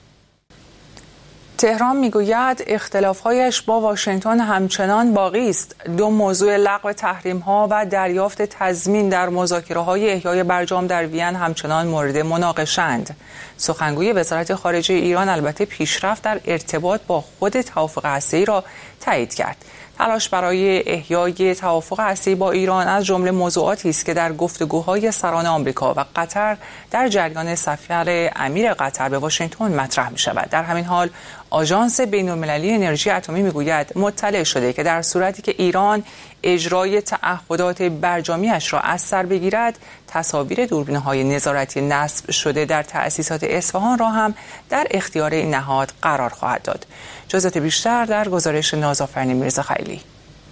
تهران میگوید اختلاف‌هایش با واشنگتن همچنان باقی است. دو موضوع لغو تحریم‌ها و دریافت تضمین در مذاکره‌های احیای برجام در وین همچنان مورد مناقشه‌اند. سخنگوی وزارت خارجه ایران البته پیشرفت در ارتباط با خود توافق هسته‌ای را تایید کرد. تلاش برای احیای توافق هسته‌ای با ایران از جمله موضوعاتی است که در گفتگوهای سران آمریکا و قطر در جریان سفر امیر قطر به واشنگتن مطرح می شود. در همین حال آژانس بین‌المللی انرژی اتمی میگوید مطلع شده که در صورتی که ایران اجرای تعهدات برجامیش را از سر بگیرد، تصاویر دوربین‌های نظارتی نصب شده در تأسیسات اصفهان را هم در اختیار این نهاد قرار خواهد داد. جزئیات بیشتر در گزارش نازآفرین میرزاخیلی.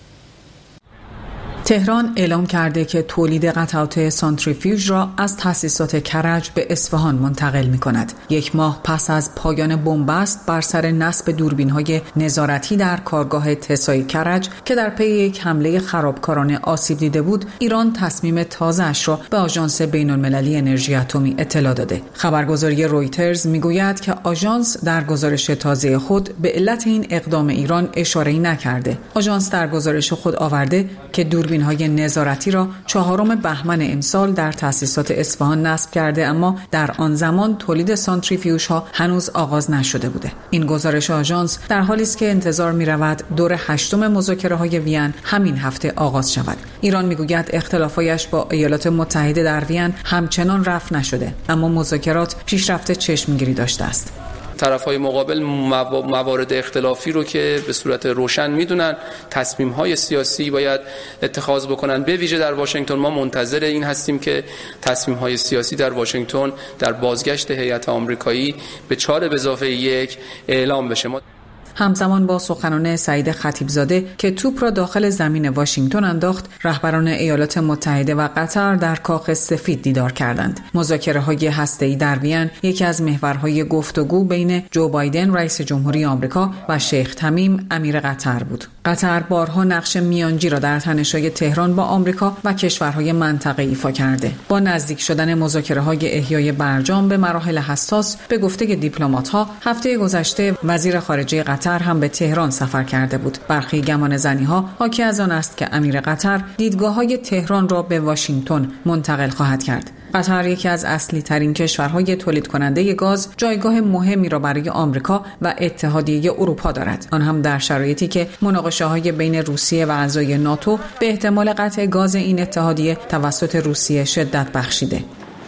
تهران اعلام کرده که تولید قطعات سانتریفیوژ را از تأسیسات کرج به اصفهان منتقل می کند. یک ماه پس از پایان بنبست بر سر نصب دوربین‌های نظارتی در کارگاه تسای کرج که در پی یک حمله خرابکارانه آسیب دیده بود، ایران تصمیم تازه‌اش را به آژانس بین‌المللی انرژی اتمی اطلاع داده. خبرگزاری رویترز میگوید که آژانس در گزارش تازه خود به علت این اقدام ایران اشاره‌ای نکرده. آژانس در گزارش خود آورده که دوربین های نظارتی را چهارم بهمن امسال در تأسیسات اصفهان نصب کرده، اما در آن زمان تولید سانتریفیوژ ها هنوز آغاز نشده بوده. این گزارش آژانس در حالی است که انتظار می رود دور هشتم مذاکره های وین همین هفته آغاز شود. ایران میگوید اختلافایش با ایالات متحده در وین همچنان رفع نشده، اما مذاکرات پیشرفت چشمگیری داشته است. طرف‌های مقابل موارد اختلافی رو که به صورت روشن میدونن، تصمیم‌های سیاسی باید اتخاذ بکنن. به ویژه در واشنگتن ما منتظر این هستیم که تصمیم‌های سیاسی در واشنگتن در بازگشت هیئت آمریکایی به چهار به اضافه یک اعلام بشه. ما همزمان با سخنان سعید خطیبزاده که توپ را داخل زمین واشنگتن انداخت، رهبران ایالات متحده و قطر در کاخ سفید دیدار کردند. مذاکره‌های هسته‌ای در وین یکی از محورهای گفتگو بین جو بایدن رئیس جمهوری آمریکا و شیخ تمیم امیر قطر بود. قطر بارها نقش میانجی را در تنش‌های تهران با آمریکا و کشورهای منطقه ایفا کرده. با نزدیک شدن مذاکره‌های احیای برجام به مراحل حساس، به گفته دیپلمات‌ها هفته گذشته وزیر خارجه قطر هم به تهران سفر کرده بود. برخی گمانه‌زنی‌ها حاکی از آن است که امیر قطر دیدگاه‌های تهران را به واشنگتن منتقل خواهد کرد. قطر یکی از اصلی ترین کشورهای تولید کننده گاز، جایگاه مهمی را برای آمریکا و اتحادیه اروپا دارد، آن هم در شرایطی که مناقشه‌های بین روسیه و اعضای ناتو به احتمال قطع گاز این اتحادیه توسط روسیه شدت بخشیده.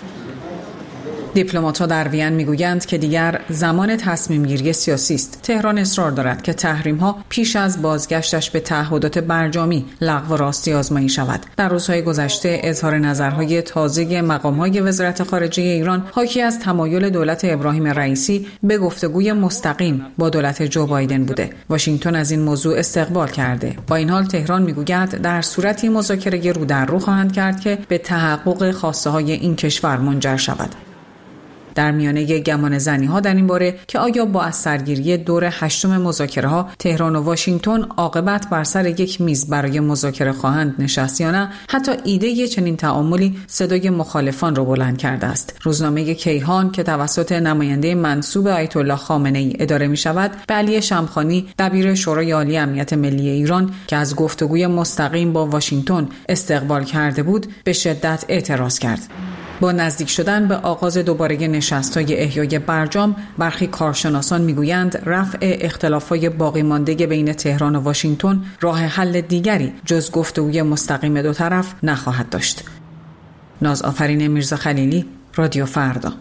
دیپلمات‌ها در وین میگویند که دیگر زمان تصمیم گیری سیاسی است. تهران اصرار دارد که تحریم‌ها پیش از بازگشتش به تعهدات برجامی لغو و راستی آزمایی شود. در روزهای گذشته اظهار نظرهای تازه مقام‌های وزارت خارجه ایران حاکی از تمایل دولت ابراهیم رئیسی به گفتگوی مستقیم با دولت جو بایدن بوده. واشنگتن از این موضوع استقبال کرده. با این حال تهران میگوید در صورتی مذاکره رو در رو خواهند کرد که به تحقق خواسته‌های این کشور منجر شود. در میانه گمان زنی‌ها در این باره که آیا با از سرگیری دور هشتم مذاکره‌ها تهران و واشنگتن عاقبت بر سر یک میز برای مذاکره خواهند نشست یا نه، حتی ایده چنین تعاملی صدای مخالفان را بلند کرده است. روزنامه کیهان که توسط نماینده منسوب آیت الله خامنه‌ای اداره می‌شود، به علی شمخانی دبیر شورای عالی امنیت ملی ایران که از گفتگوی مستقیم با واشنگتن استقبال کرده بود، به شدت اعتراض کرد. با نزدیک شدن به آغاز دوباره نشست‌های احیای برجام، برخی کارشناسان میگویند رفع اختلافات باقی مانده بین تهران و واشنگتن راه حل دیگری جز گفتگوی مستقیم دو طرف نخواهد داشت. نازآفرین میرزا خلیلی، رادیو فردا.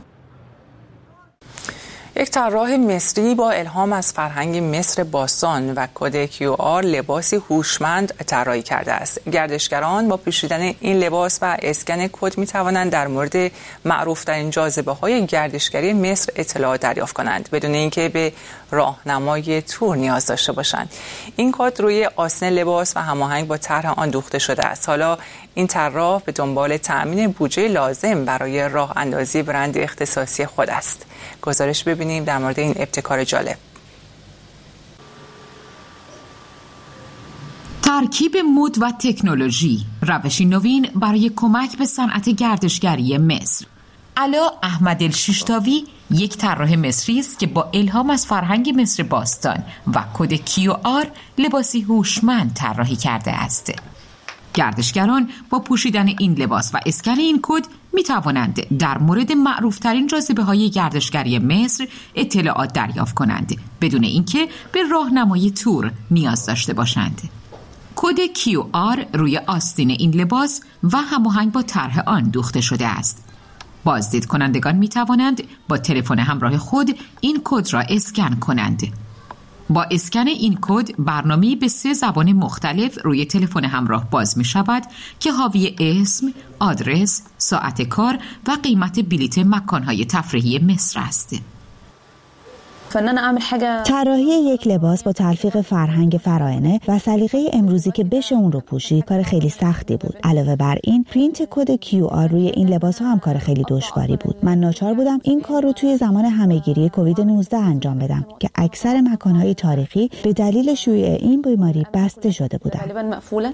یک طراح مصری با الهام از فرهنگ مصر باستان و کد کیو آر لباسی هوشمند طراحی کرده است. گردشگران با پوشیدن این لباس و اسکن کد می توانند در مورد معروف‌ترین جاذبه‌های گردشگری مصر اطلاعات دریافت کنند بدون اینکه به راهنمای تور نیاز داشته باشند. این کد روی آستین لباس و هماهنگ با طرح آن دوخته شده است. حالا این طراح به دنبال تأمین بودجه لازم برای راه اندازی برند اختصاصی خود است. گزارش ببینیم در مورد این ابتکار جالب. ترکیب مد و تکنولوژی، روشی نوین برای کمک به صنعت گردشگری مصر. علا احمد الشیشتاوی یک طراح مصری است که با الهام از فرهنگ مصر باستان و کد کیو آر لباسی هوشمند طراحی کرده است. گردشگران با پوشیدن این لباس و اسکن این کد می توانند در مورد معروفترین جاذبه‌های گردشگری مصر اطلاعات دریافت کنند بدون اینکه به راهنمای تور نیاز داشته باشند. کد کیو آر روی آستین این لباس و هماهنگ با طرح آن دوخته شده است. بازدید کنندگان می توانند با تلفن همراه خود این کد را اسکن کنند. با اسکن این کد برنامه‌ای به سه زبان مختلف روی تلفن همراه باز می شود که حاوی اسم، آدرس، ساعت کار و قیمت بلیت مکان‌های تفریحی مصر است. طراحی یک لباس با تلفیق فرهنگ فراعنه و سلیقه امروزی که بشه اون رو پوشید کار خیلی سختی بود. علاوه بر این پرینت کد کیو آر روی این لباس ها هم کار خیلی دشواری بود. من ناچار بودم این کار رو توی زمان همهگیری کووید نوزده انجام بدم که اکثر مکان‌های تاریخی به دلیل شیوع این بیماری بسته شده بودند.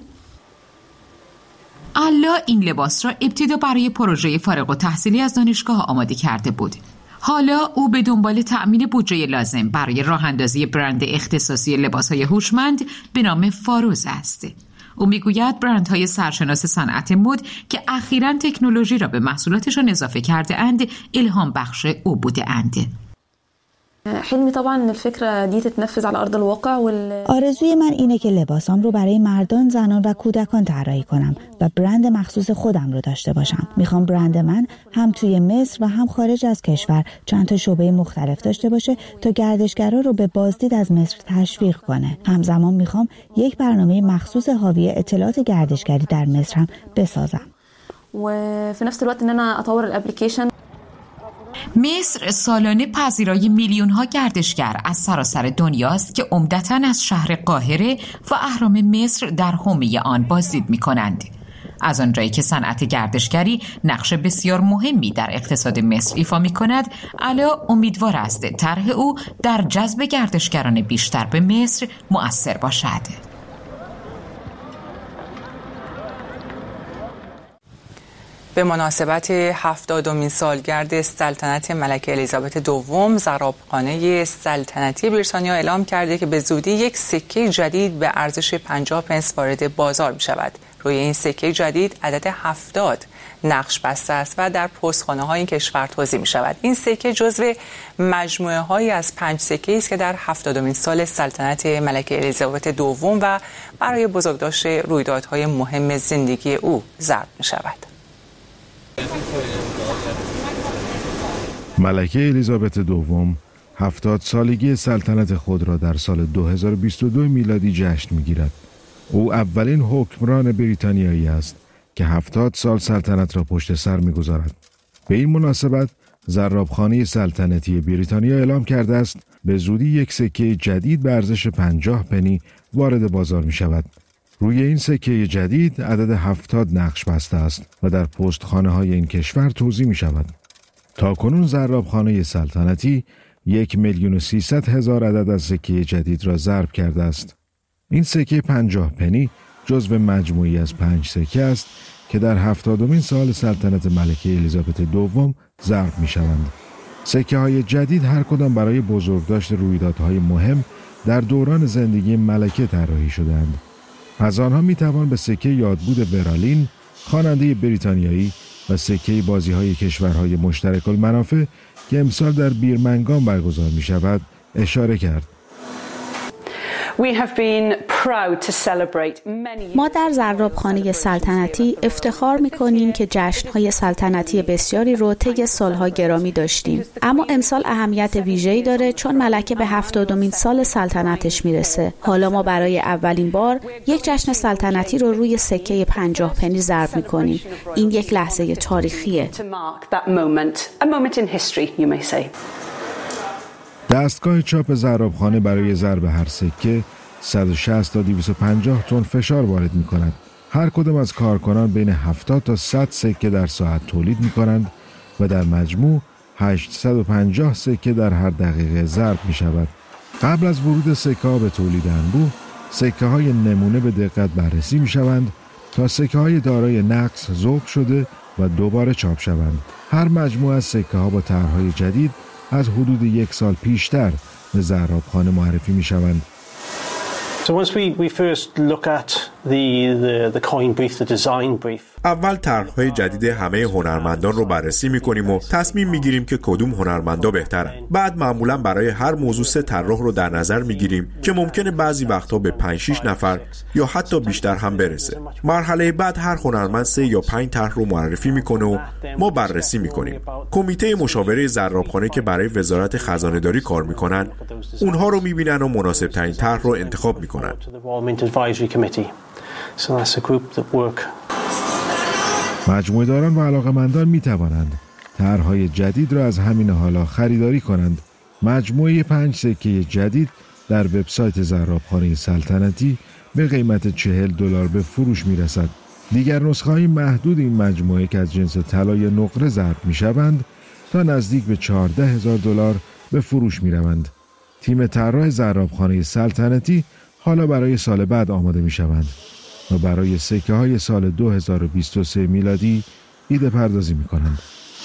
علا این لباس را ابتدا برای پروژه فارغ التحصیلی از دانشگاه آماده کرده بود. حالا او به دنبال تأمین بودجه لازم برای راه اندازی برند اختصاصی لباس‌های هوشمند به نام فاروز است. او میگوید برندهای سرشناس صنعت مد که اخیراً تکنولوژی را به محصولاتشان اضافه کرده اند الهام بخش او بوده اند. حلمی طبعا الفكره دي تتنفذ على ارض الواقع وال... آرزوی من اینه که لباسام رو برای مردان، زنان و کودکان طراحی کنم و برند مخصوص خودم رو داشته باشم. میخوام برند من هم توی مصر و هم خارج از کشور چند تا شعبه مختلف داشته باشه تا گردشگرا رو به بازدید از مصر تشویق کنه. همزمان میخوام یک برنامه مخصوص حاوی اطلاعات گردشگری در مصر هم بسازم. و في نفس الوقت ان انا اطور الابلیکیشن. مصر سالانه پذیرای میلیون ها گردشگر از سراسر دنیاست که عمدتاً از شهر قاهره و اهرام مصر در حومه آن بازدید می کنند. از آنجایی که صنعت گردشگری نقش بسیار مهمی در اقتصاد مصر ایفا می کند، علا امیدوار است طرح او در جذب گردشگران بیشتر به مصر مؤثر باشد. به مناسبت هفتادمین سالگرد سلطنت ملکه الیزابت دوم، زرابخانه سلطنتی بریتانیا اعلام کرده که به زودی یک سکه جدید به ارزش پنجاه پنس وارد بازار می شود. روی این سکه جدید عدد هفتاد نقش بسته است و در پستخانه های این کشور توزیع می شود. این سکه جزو مجموعه هایی از پنج سکه است که در هفتادمین سال سلطنت ملکه الیزابت دوم و برای بزرگداشت رویدادهای مهم زندگی او ضرب می شود. ملکه الیزابت دوم هفتاد سالگی سلطنت خود را در سال دو هزار و بیست و دو میلادی جشن می‌گیرد. او اولین حکمران بریتانیایی است که هفتاد سال سلطنت را پشت سر می‌گذارد. به این مناسبت زرابخانه سلطنتی بریتانیا اعلام کرده است به زودی یک سکه جدید به ارزش پنجاه پنی وارد بازار می‌شود. روی این سکه جدید عدد هفتاد نقش بسته است و در پستخانه های این کشور توزیع می شود. تا کنون زرابخانه سلطنتی یک میلیون و سیصد هزار عدد از سکه جدید را ضرب کرده است. این سکه پنجاه پنی جزو مجموعی از پنج سکه است که در هفتادمین سال سلطنت ملکه الیزابت دوم ضرب می شوند. سکه های جدید هر کدام برای بزرگداشت رویدادهای مهم در دوران زندگی ملکه طراحی شدند. از آنها می توان به سکه یادبود ورالین، خواننده بریتانیایی، و سکه بازی‌های کشورهای مشترک المنافع که امسال در بیرمنگام برگزار می شود اشاره کرد. ما در زرابخانه سلطنتی افتخار می‌کنیم که جشن‌های سلطنتی بسیاری رو طی سالها گرامی داشتیم، اما امسال اهمیت ویژه‌ای داره چون ملکه به هفتادمین سال سلطنتش میرسه. حالا ما برای اولین بار یک جشن سلطنتی رو روی سکه پنجاه پنی ضرب می‌کنیم. این یک لحظه تاریخیه. دستگاه چاپ زرابخانه برای ضرب هر سکه صد و شصت تا دویست و پنجاه تن فشار وارد می کند. هر کدام از کارکنان بین هفتاد تا صد سکه در ساعت تولید می کنند و در مجموع هشتصد و پنجاه سکه در هر دقیقه ضرب می شود. قبل از ورود سکه ها به تولید انبوه، سکه های نمونه به دقت بررسی می شوند تا سکه های دارای نقص ذوب شده و دوباره چاپ شوند. هر مجموعه از سکه ها با طرح‌های جدید از حدود یک سال پیشتر به زرابخانه معرفی می شوند. So once we, we first look at the, the, the coin brief, the design brief. اول طرح‌های جدید همه هنرمندان رو بررسی می‌کنیم و تصمیم می‌گیریم که کدوم هنرمندا بهترن. بعد معمولاً برای هر موضوع سه طراح رو در نظر می‌گیریم که ممکنه بعضی وقت‌ها به پنج شش نفر یا حتی بیشتر هم برسه. مرحله بعد هر هنرمند سه یا پنج طرح رو معرفی می‌کنه و ما بررسی می‌کنیم. کمیته مشاوره زرابخانه که برای وزارت خزانه‌داری کار می‌کنن، اونها رو می‌بینن و مناسب‌ترین طرح رو انتخاب می‌کنن. مجموعه داران و علاقه‌مندان می توانند طرح‌های جدید را از همین حالا خریداری کنند. مجموعه پنج سکه جدید در وبسایت زرابخانه سلطنتی به قیمت چهل دلار به فروش می رسد. دیگر نسخه‌های محدود این مجموعه که از جنس طلای نقره ضرب می شوند تا نزدیک به چهارده هزار دلار به فروش می روند. تیم طراح زرابخانه سلطنتی حالا برای سال بعد آماده می شوند و برای سکه های سال دو هزار و بیست و سه میلادی ایده پردازی می کنند.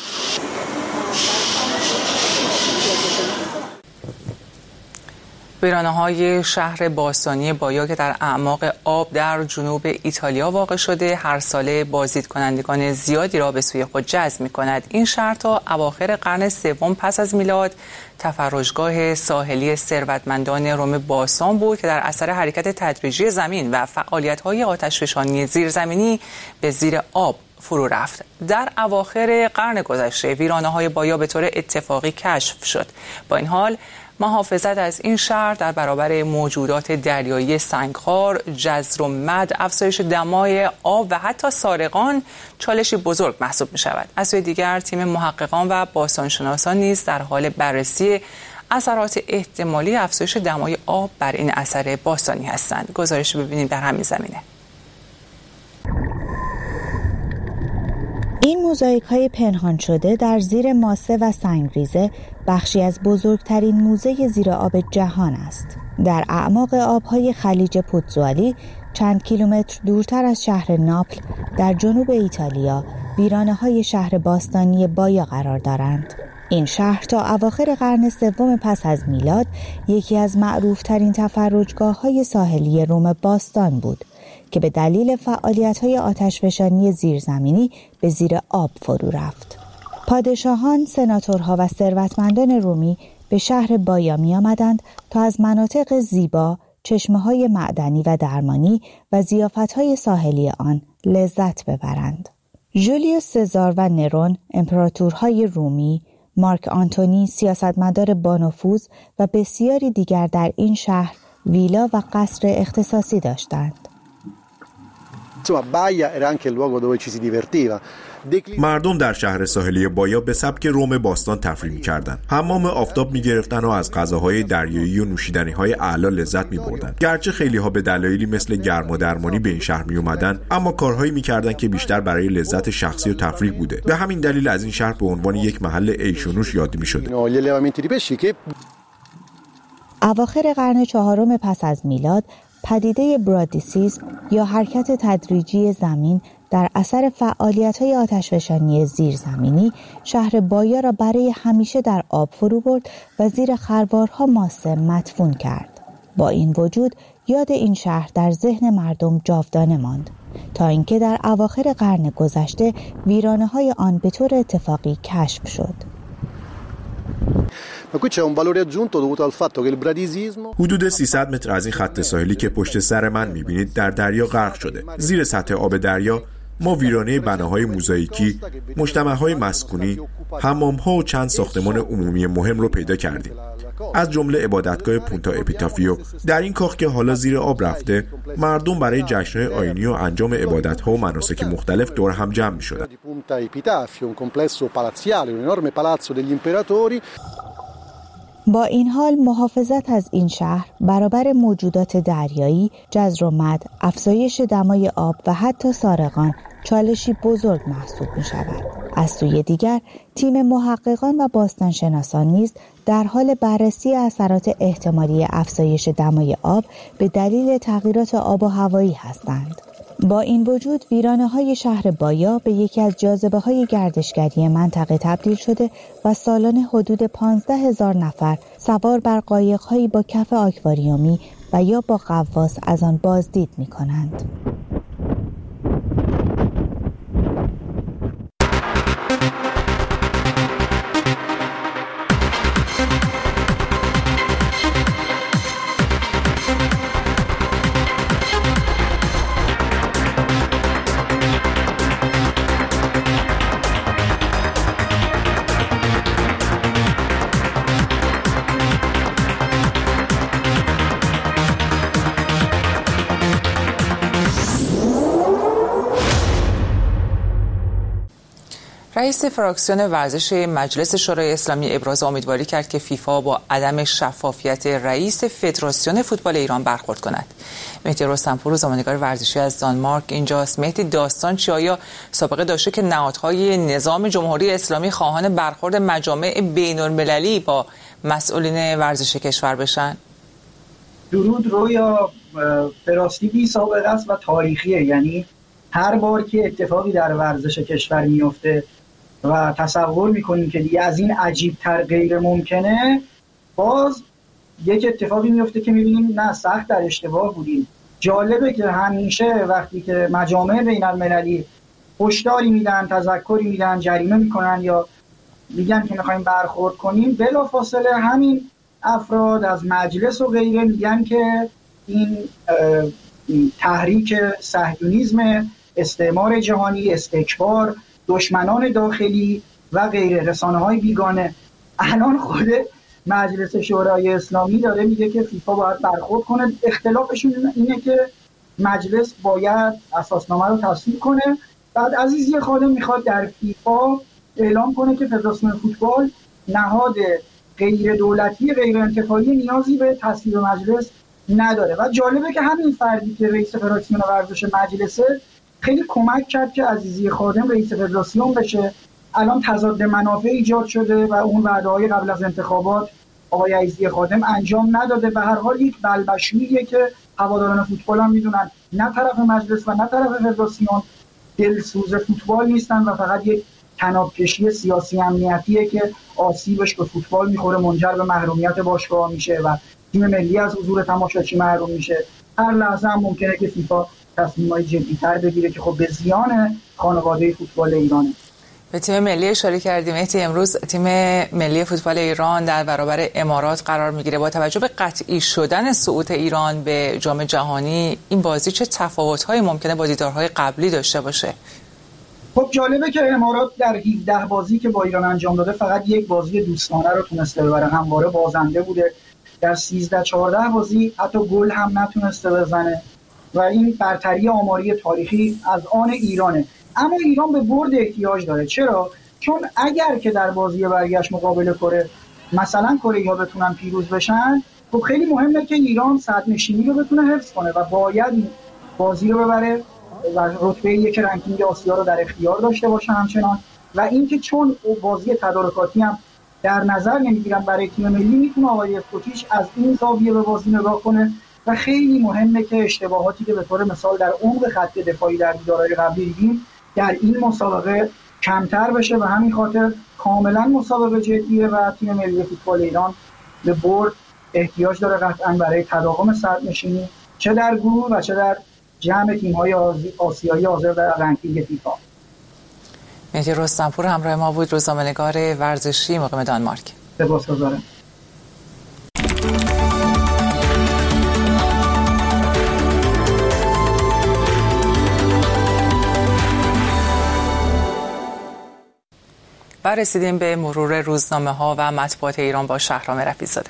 ویرانه‌های شهر باستانی بایا که در اعماق آب در جنوب ایتالیا واقع شده هر ساله بازدید کنندگان زیادی را به سوی خود جذب می‌کند. این شهر تا اواخر قرن سوم پس از میلاد تفرجگاه ساحلی ثروتمندان روم باستان بود که در اثر حرکت تدریجی زمین و فعالیت‌های آتشفشانی زیرزمینی به زیر آب فرو رفت. در اواخر قرن گذشته ویرانه‌های بایا به طور اتفاقی کشف شد. با این حال محافظت از این شهر در برابر موجودات دریایی سنگخوار، جزر و مد، افزایش دمای آب و حتی سارقان چالشی بزرگ محسوب می شود. از سوی دیگر تیم محققان و باستانشناسان نیز در حال بررسی اثرات احتمالی افزایش دمای آب بر این اثر باستانی هستند. گزارش ببینید در همین زمینه. این موزاییک‌های پنهان شده در زیر ماسه و سنگریزه بخشی از بزرگترین موزه زیر آب جهان است. در اعماق آب‌های خلیج پوتزوالی چند کیلومتر دورتر از شهر ناپل در جنوب ایتالیا ویرانه‌های شهر باستانی بایا قرار دارند. این شهر تا اواخر قرن سوم پس از میلاد یکی از معروف‌ترین تفرجگاه‌های ساحلی روم باستان بود که به دلیل فعالیت‌های آتشفشانی زیرزمینی به زیر آب فرو رفت. پادشاهان، سناتورها و ثروتمندان رومی به شهر بایا می آمدند تا از مناطق زیبا، چشمه‌های معدنی و درمانی و ضیافت‌های ساحلی آن لذت ببرند. جولیوس سزار و نرون، امپراتورهای رومی، مارک آنتونی، سیاستمدار بانفوذ و بسیاری دیگر در این شهر ویلا و قصر اختصاصی داشتند. Insomma, Baia era anche il luogo dove ci si divertiva. مردم در شهر ساحلی بایا به سبک روم باستان تفریح می‌کردند. حمام آفتاب می‌گرفتن و از غذاهای دریایی و نوشیدنی‌های اعلی لذت می‌بردند. گرچه خیلی‌ها به دلایلی مثل گرما درمانی به این شهر می‌اومدن، اما کارهایی می‌کردند که بیشتر برای لذت شخصی و تفریح بوده. به همین دلیل از این شهر به عنوان یک محل عیش و نوش یاد می‌شده. اواخر قرن چهارم پس از میلاد، پدیده برادیسیسم یا حرکت تدریجی زمین در اثر فعالیت‌های آتشفشانی زیرزمینی شهر بایا را برای همیشه در آب فرو برد و زیر خروارها ماسه مدفون کرد. با این وجود یاد این شهر در ذهن مردم جاودانه ماند تا اینکه در اواخر قرن گذشته ویرانه‌های آن به طور اتفاقی کشف شد. حدود سیصد متر از این خط ساحلی که پشت سر من می‌بینید در دریا غرق شده. زیر سطح آب دریا ما ویرانه بناهای موزاییکی، مجتمع‌های مسکونی، حمام‌ها و چند ساختمان عمومی مهم رو پیدا کردیم. از جمله عبادتگاه پونتا اپیتافیو. در این کاخ که حالا زیر آب رفته، مردم برای جشن‌های آیینی و انجام عبادت‌ها و مناسک مختلف دور هم جمع می‌شدند. با این حال محافظت از این شهر برابر موجودات دریایی، جزر و مد، افزایش دمای آب و حتی سارقان چالشی بزرگ محسوب می شود. از سوی دیگر، تیم محققان و باستانشناسان نیز در حال بررسی اثرات احتمالی افزایش دمای آب به دلیل تغییرات آب و هوایی هستند. با این وجود ویرانه‌های شهر بایا به یکی از جاذبه‌های گردشگری منطقه تبدیل شده و سالانه حدود پانزده هزار نفر سوار بر قایق‌هایی با کف آکواریومی و یا با غواص از آن بازدید می‌کنند. رئیس فراکسیون ورزش مجلس شورای اسلامی ابراز امیدواری کرد که فیفا با عدم شفافیت رئیس فدراسیون فوتبال ایران برخورد کند. مهدی رستمپور، روزنامه‌نگار ورزشی از دانمارک اینجاست. مهدی، داستان چی؟ آیا سابقه داشته که نهادهای نظام جمهوری اسلامی خواهان برخورد مجامع بین‌المللی با مسئولین ورزش کشور بشن؟ درود رویا، به راستی بی سابقه است و تاریخیه. یعنی هر بار که اتفاقی در ورزش کشور میفته و تصور میکنیم که دیگه از این عجیب‌تر غیر ممکنه، باز یک اتفاقی میفته که میبینیم نه، سخت در اشتباه بودیم. جالبه که همیشه وقتی که مجامع بین المللی هشداری میدن، تذکری میدن، جریمه میکنن یا میگن که میخوایم برخورد کنیم، بلافاصله همین افراد از مجلس و غیره میگن که این تحریک صهیونیسم، استعمار جهانی، استکبار، دشمنان داخلی و غیره، رسانه‌های بیگانه. الان خود مجلس شورای اسلامی داره میگه که فیفا باید برخورد کنه. اختلافشون اینه که مجلس باید اساسنامه رو تصویب کنه، بعد عزیزی خادم میخواد در فیفا اعلام کنه که فدراسیون فوتبال نهاد غیر دولتی غیر انتفاعی نیازی به تصویب مجلس نداره. و جالبه که همین فردی که رئیس فدراسیون ورزش مجلسه خیلی کمک کرد که عزیزی خادم رئیس فدراسیون بشه. الان تضاد منافع ایجاد شده و اون وعده‌های قبل از انتخابات آقای عزیزی خادم انجام نداده. به هر حال یک بلبشوییه که هواداران فوتبال هم میدونن نه طرف مجلس و نه طرف فدراسیون دلسوز فوتبال نیستن و فقط یک تنابکشی سیاسی امنیتیه که آسیبش به فوتبال میخوره، منجر به محرومیت باشگاه میشه و تیم ملی از حضور تماشاچی محروم میشه. هر لحظه هم ممکنه که فیفا تصمیمای جدی‌تر بگیره که خب به زیان خانواده فوتبال ایرانه. به تیم ملی اشاره کردیم. امروز تیم ملی فوتبال ایران در برابر امارات قرار میگیره. با توجه به قطعی شدن صعود ایران به جام جهانی، این بازی چه تفاوت‌هایی ممکنه با دیدارهای قبلی داشته باشه؟ خب جالبه که امارات در هفده بازی که با ایران انجام داده فقط یک بازی دوستانه رو تونسته ببره، همواره بازنده بوده. در سیزده چهارده بازی حتی گل هم نتونسته بزنه و این برتری آماری تاریخی از آن ایرانه. اما ایران به برد احتیاج داره. چرا؟ چون اگر که در بازی برگشت مقابل کره مثلا کره‌ای‌ها بتونن پیروز بشن، خب خیلی مهمه که ایران صدرنشینی رو بتونه حفظ کنه و باید بازی رو ببره و رتبه یک رنکینگ آسیا رو در اختیار داشته باشه همچنان. و اینکه چون بازی تدارکاتی هم در نظر نمیگیرن برای تیم ملی، میتونه آقای فوتیش از این زاویه به بازی نگاه کنه و خیلی مهمه که اشتباهاتی که به طور مثال در عمق خط دفاعی در دیدارهای قبلی دیدیم در این مسابقه کمتر بشه. و همین خاطر کاملا مسابقه جدیه و تیم ملی فوتبال ایران به برد احتیاج داره قطعا برای تداوم صدرنشینی، چه در گروه و چه در جمع تیم‌های آسیایی حاضر در رنکینگ فیفا. مهدی رستمپور همراه ما بود، روزنامه‌نگار ورزشی مقیم دانمارک. سپاسگزارم. و رسیدیم به مرور روزنامه‌ها و مطبوعات ایران با شهرام رفیع‌زاده.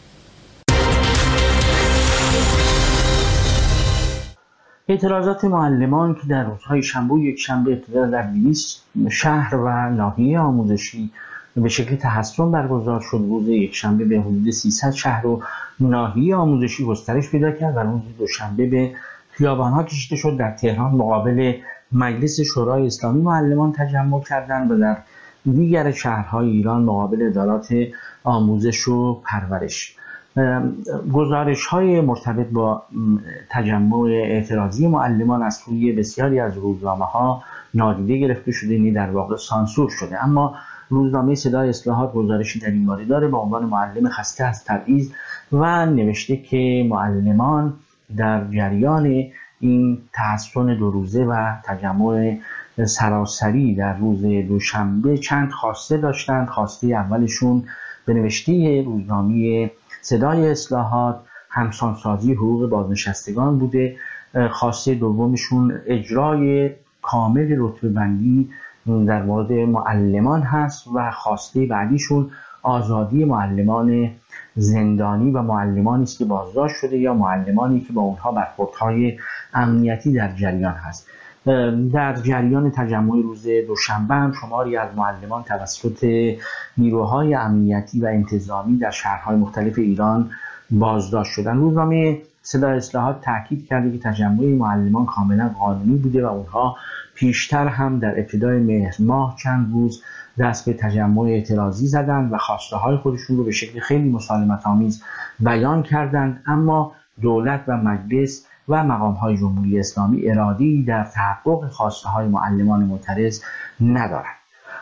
اعتراضات معلمان که در روزهای شنبه و یکشنبه ابتدا در دویست شهر و ناحیه آموزشی به شکل تحصن برگزار شد، روز یکشنبه به حدود سیصد شهر و ناحیه آموزشی گسترش پیدا کرد و روز دوشنبه به خیابان‌ها کشیده شد. در تهران مقابل مجلس شورای اسلامی معلمان تجمع کردند و در دیگر شهرهای ایران مقابل ادارات آموزش و پرورش. گزارش‌های مرتبط با تجمع اعتراضی معلمان از سوی بسیاری از روزنامه‌ها نادیده گرفته شده، یعنی در واقع سانسور شده. اما روزنامه صدای اصلاحات گزارشی در این باره داره با عنوان معلم خسته از تبعیض و نوشته که معلمان در جریان این تحصن دو روزه و تجمع سراسری در روز دوشنبه چند خواسته داشتند. خواسته اولشون به نوشته روزنامه صدای اصلاحات همسانسازی حقوق بازنشستگان بوده. خواسته دومشون اجرای کامل رتبه بندی در مورد معلمان هست و خواسته بعدیشون آزادی معلمان زندانی و معلمانی است که بازداشت شده یا معلمانی که با اونها برخوردهای امنیتی در جریان هست. در جریان تجمع روز دوشنبه هم شماری از معلمان توسط نیروهای امنیتی و انتظامی در شهرهای مختلف ایران بازداشت شدند. روزنامه صدای اصلاحات تاکید کرده که تجمع معلمان کاملا قانونی بوده و اونها پیشتر هم در ابتدای مهر ماه چند روز دست به تجمع اعتراضی زدند و خواسته های خودشون رو به شکل خیلی مسالمت آمیز بیان کردند، اما دولت و مجلس و مقام‌های جمهوری اسلامی اراده‌ای در تحقق خواسته‌های معلمان معترض ندارند.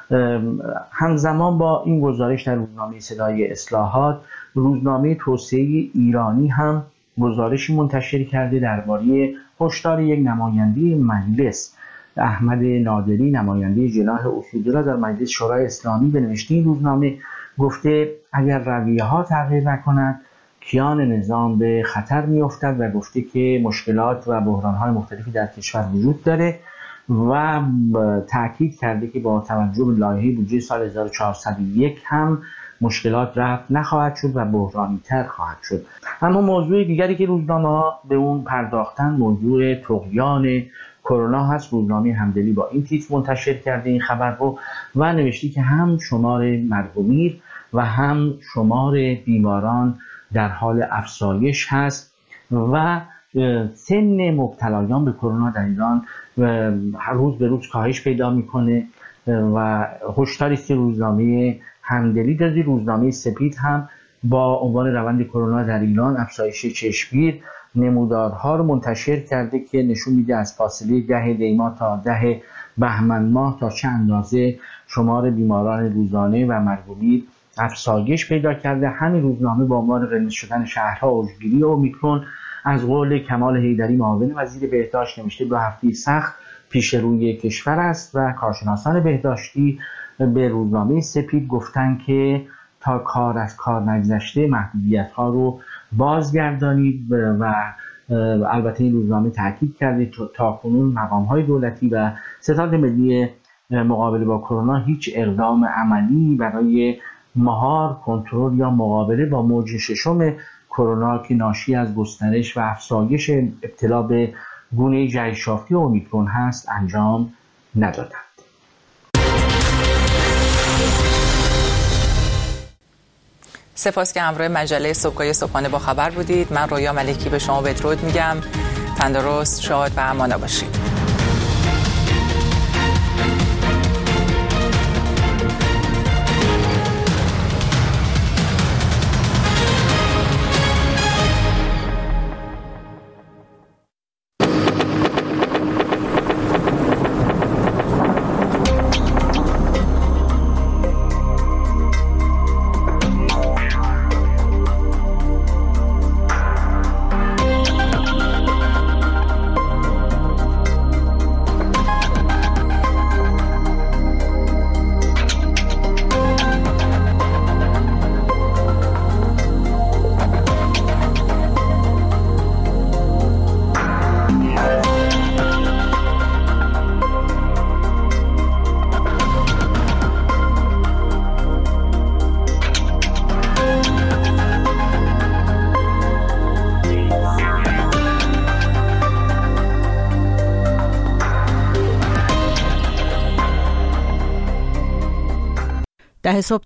همزمان با این گزارش در روزنامه صدای اصلاحات، روزنامه توسعه ایرانی هم گزارشی منتشر کرده درباره هشدار یک نماینده مجلس، احمد نادری، نماینده جناح اصولگرا در مجلس شورای اسلامی. به نوشته این روزنامه گفته اگر رویه‌ها تغییر نکنند کیان نظام به خطر می‌افتد و گفته که مشکلات و بحران‌های مختلفی در کشور وجود داره و تأکید کرده که با توجه به لایحه بودجه سال هزار و چهارصد و یک هم مشکلات رفع نخواهد شد و بحرانی‌تر خواهد شد. اما موضوع دیگری که روزنامه‌ها به اون پرداختن موضوع طغیان کرونا هست. روزنامه همدلی با این تیتر منتشر کرده این خبر رو و نوشته که هم شمار مرگ و میر و هم شمار بیماران در حال افزایش هست و سن مبتلایان به کرونا در ایران هر روز به روز کاهش پیدا میکنه و هشداری است که روزنامه همدلی داده. روزنامه سپید هم با عنوان روند کرونا در ایران افزایش چشمگیر نمودارها رو منتشر کرده که نشون میده از فاصله ده دی ماه تا ده بهمن ماه تا چه اندازه شمار بیماران روزانه و مرگ و میر افزایش پیدا کرده. همین روزنامه با عنوان قرمز شدن شهرها اوجگیری و اومیکرون از قول کمال حیدری معاون وزیر بهداشت نوشته دو هفته سخت پیش روی کشور است و کارشناسان بهداشتی به روزنامه سپید گفتن که تا کار از کار نگذشته محدودیت‌ها رو بازگردانید و البته این روزنامه تاکید کرده تا کنون مقام‌های دولتی و ستاد ملی مقابله با کرونا هیچ اقدام عملی برای مهار، کنترل یا مقابله با موج ششم کرونا که ناشی از گسترش و افزایش ابتلا به گونه جهشافتی اومیکرون هست انجام ندادند. سپاس که همراه مجله صبحگاهی صبحانه با خبر بودید. من رویا ملکی به شما بدرود میگم. تندرست، شاد و امانه باشید. ده صبح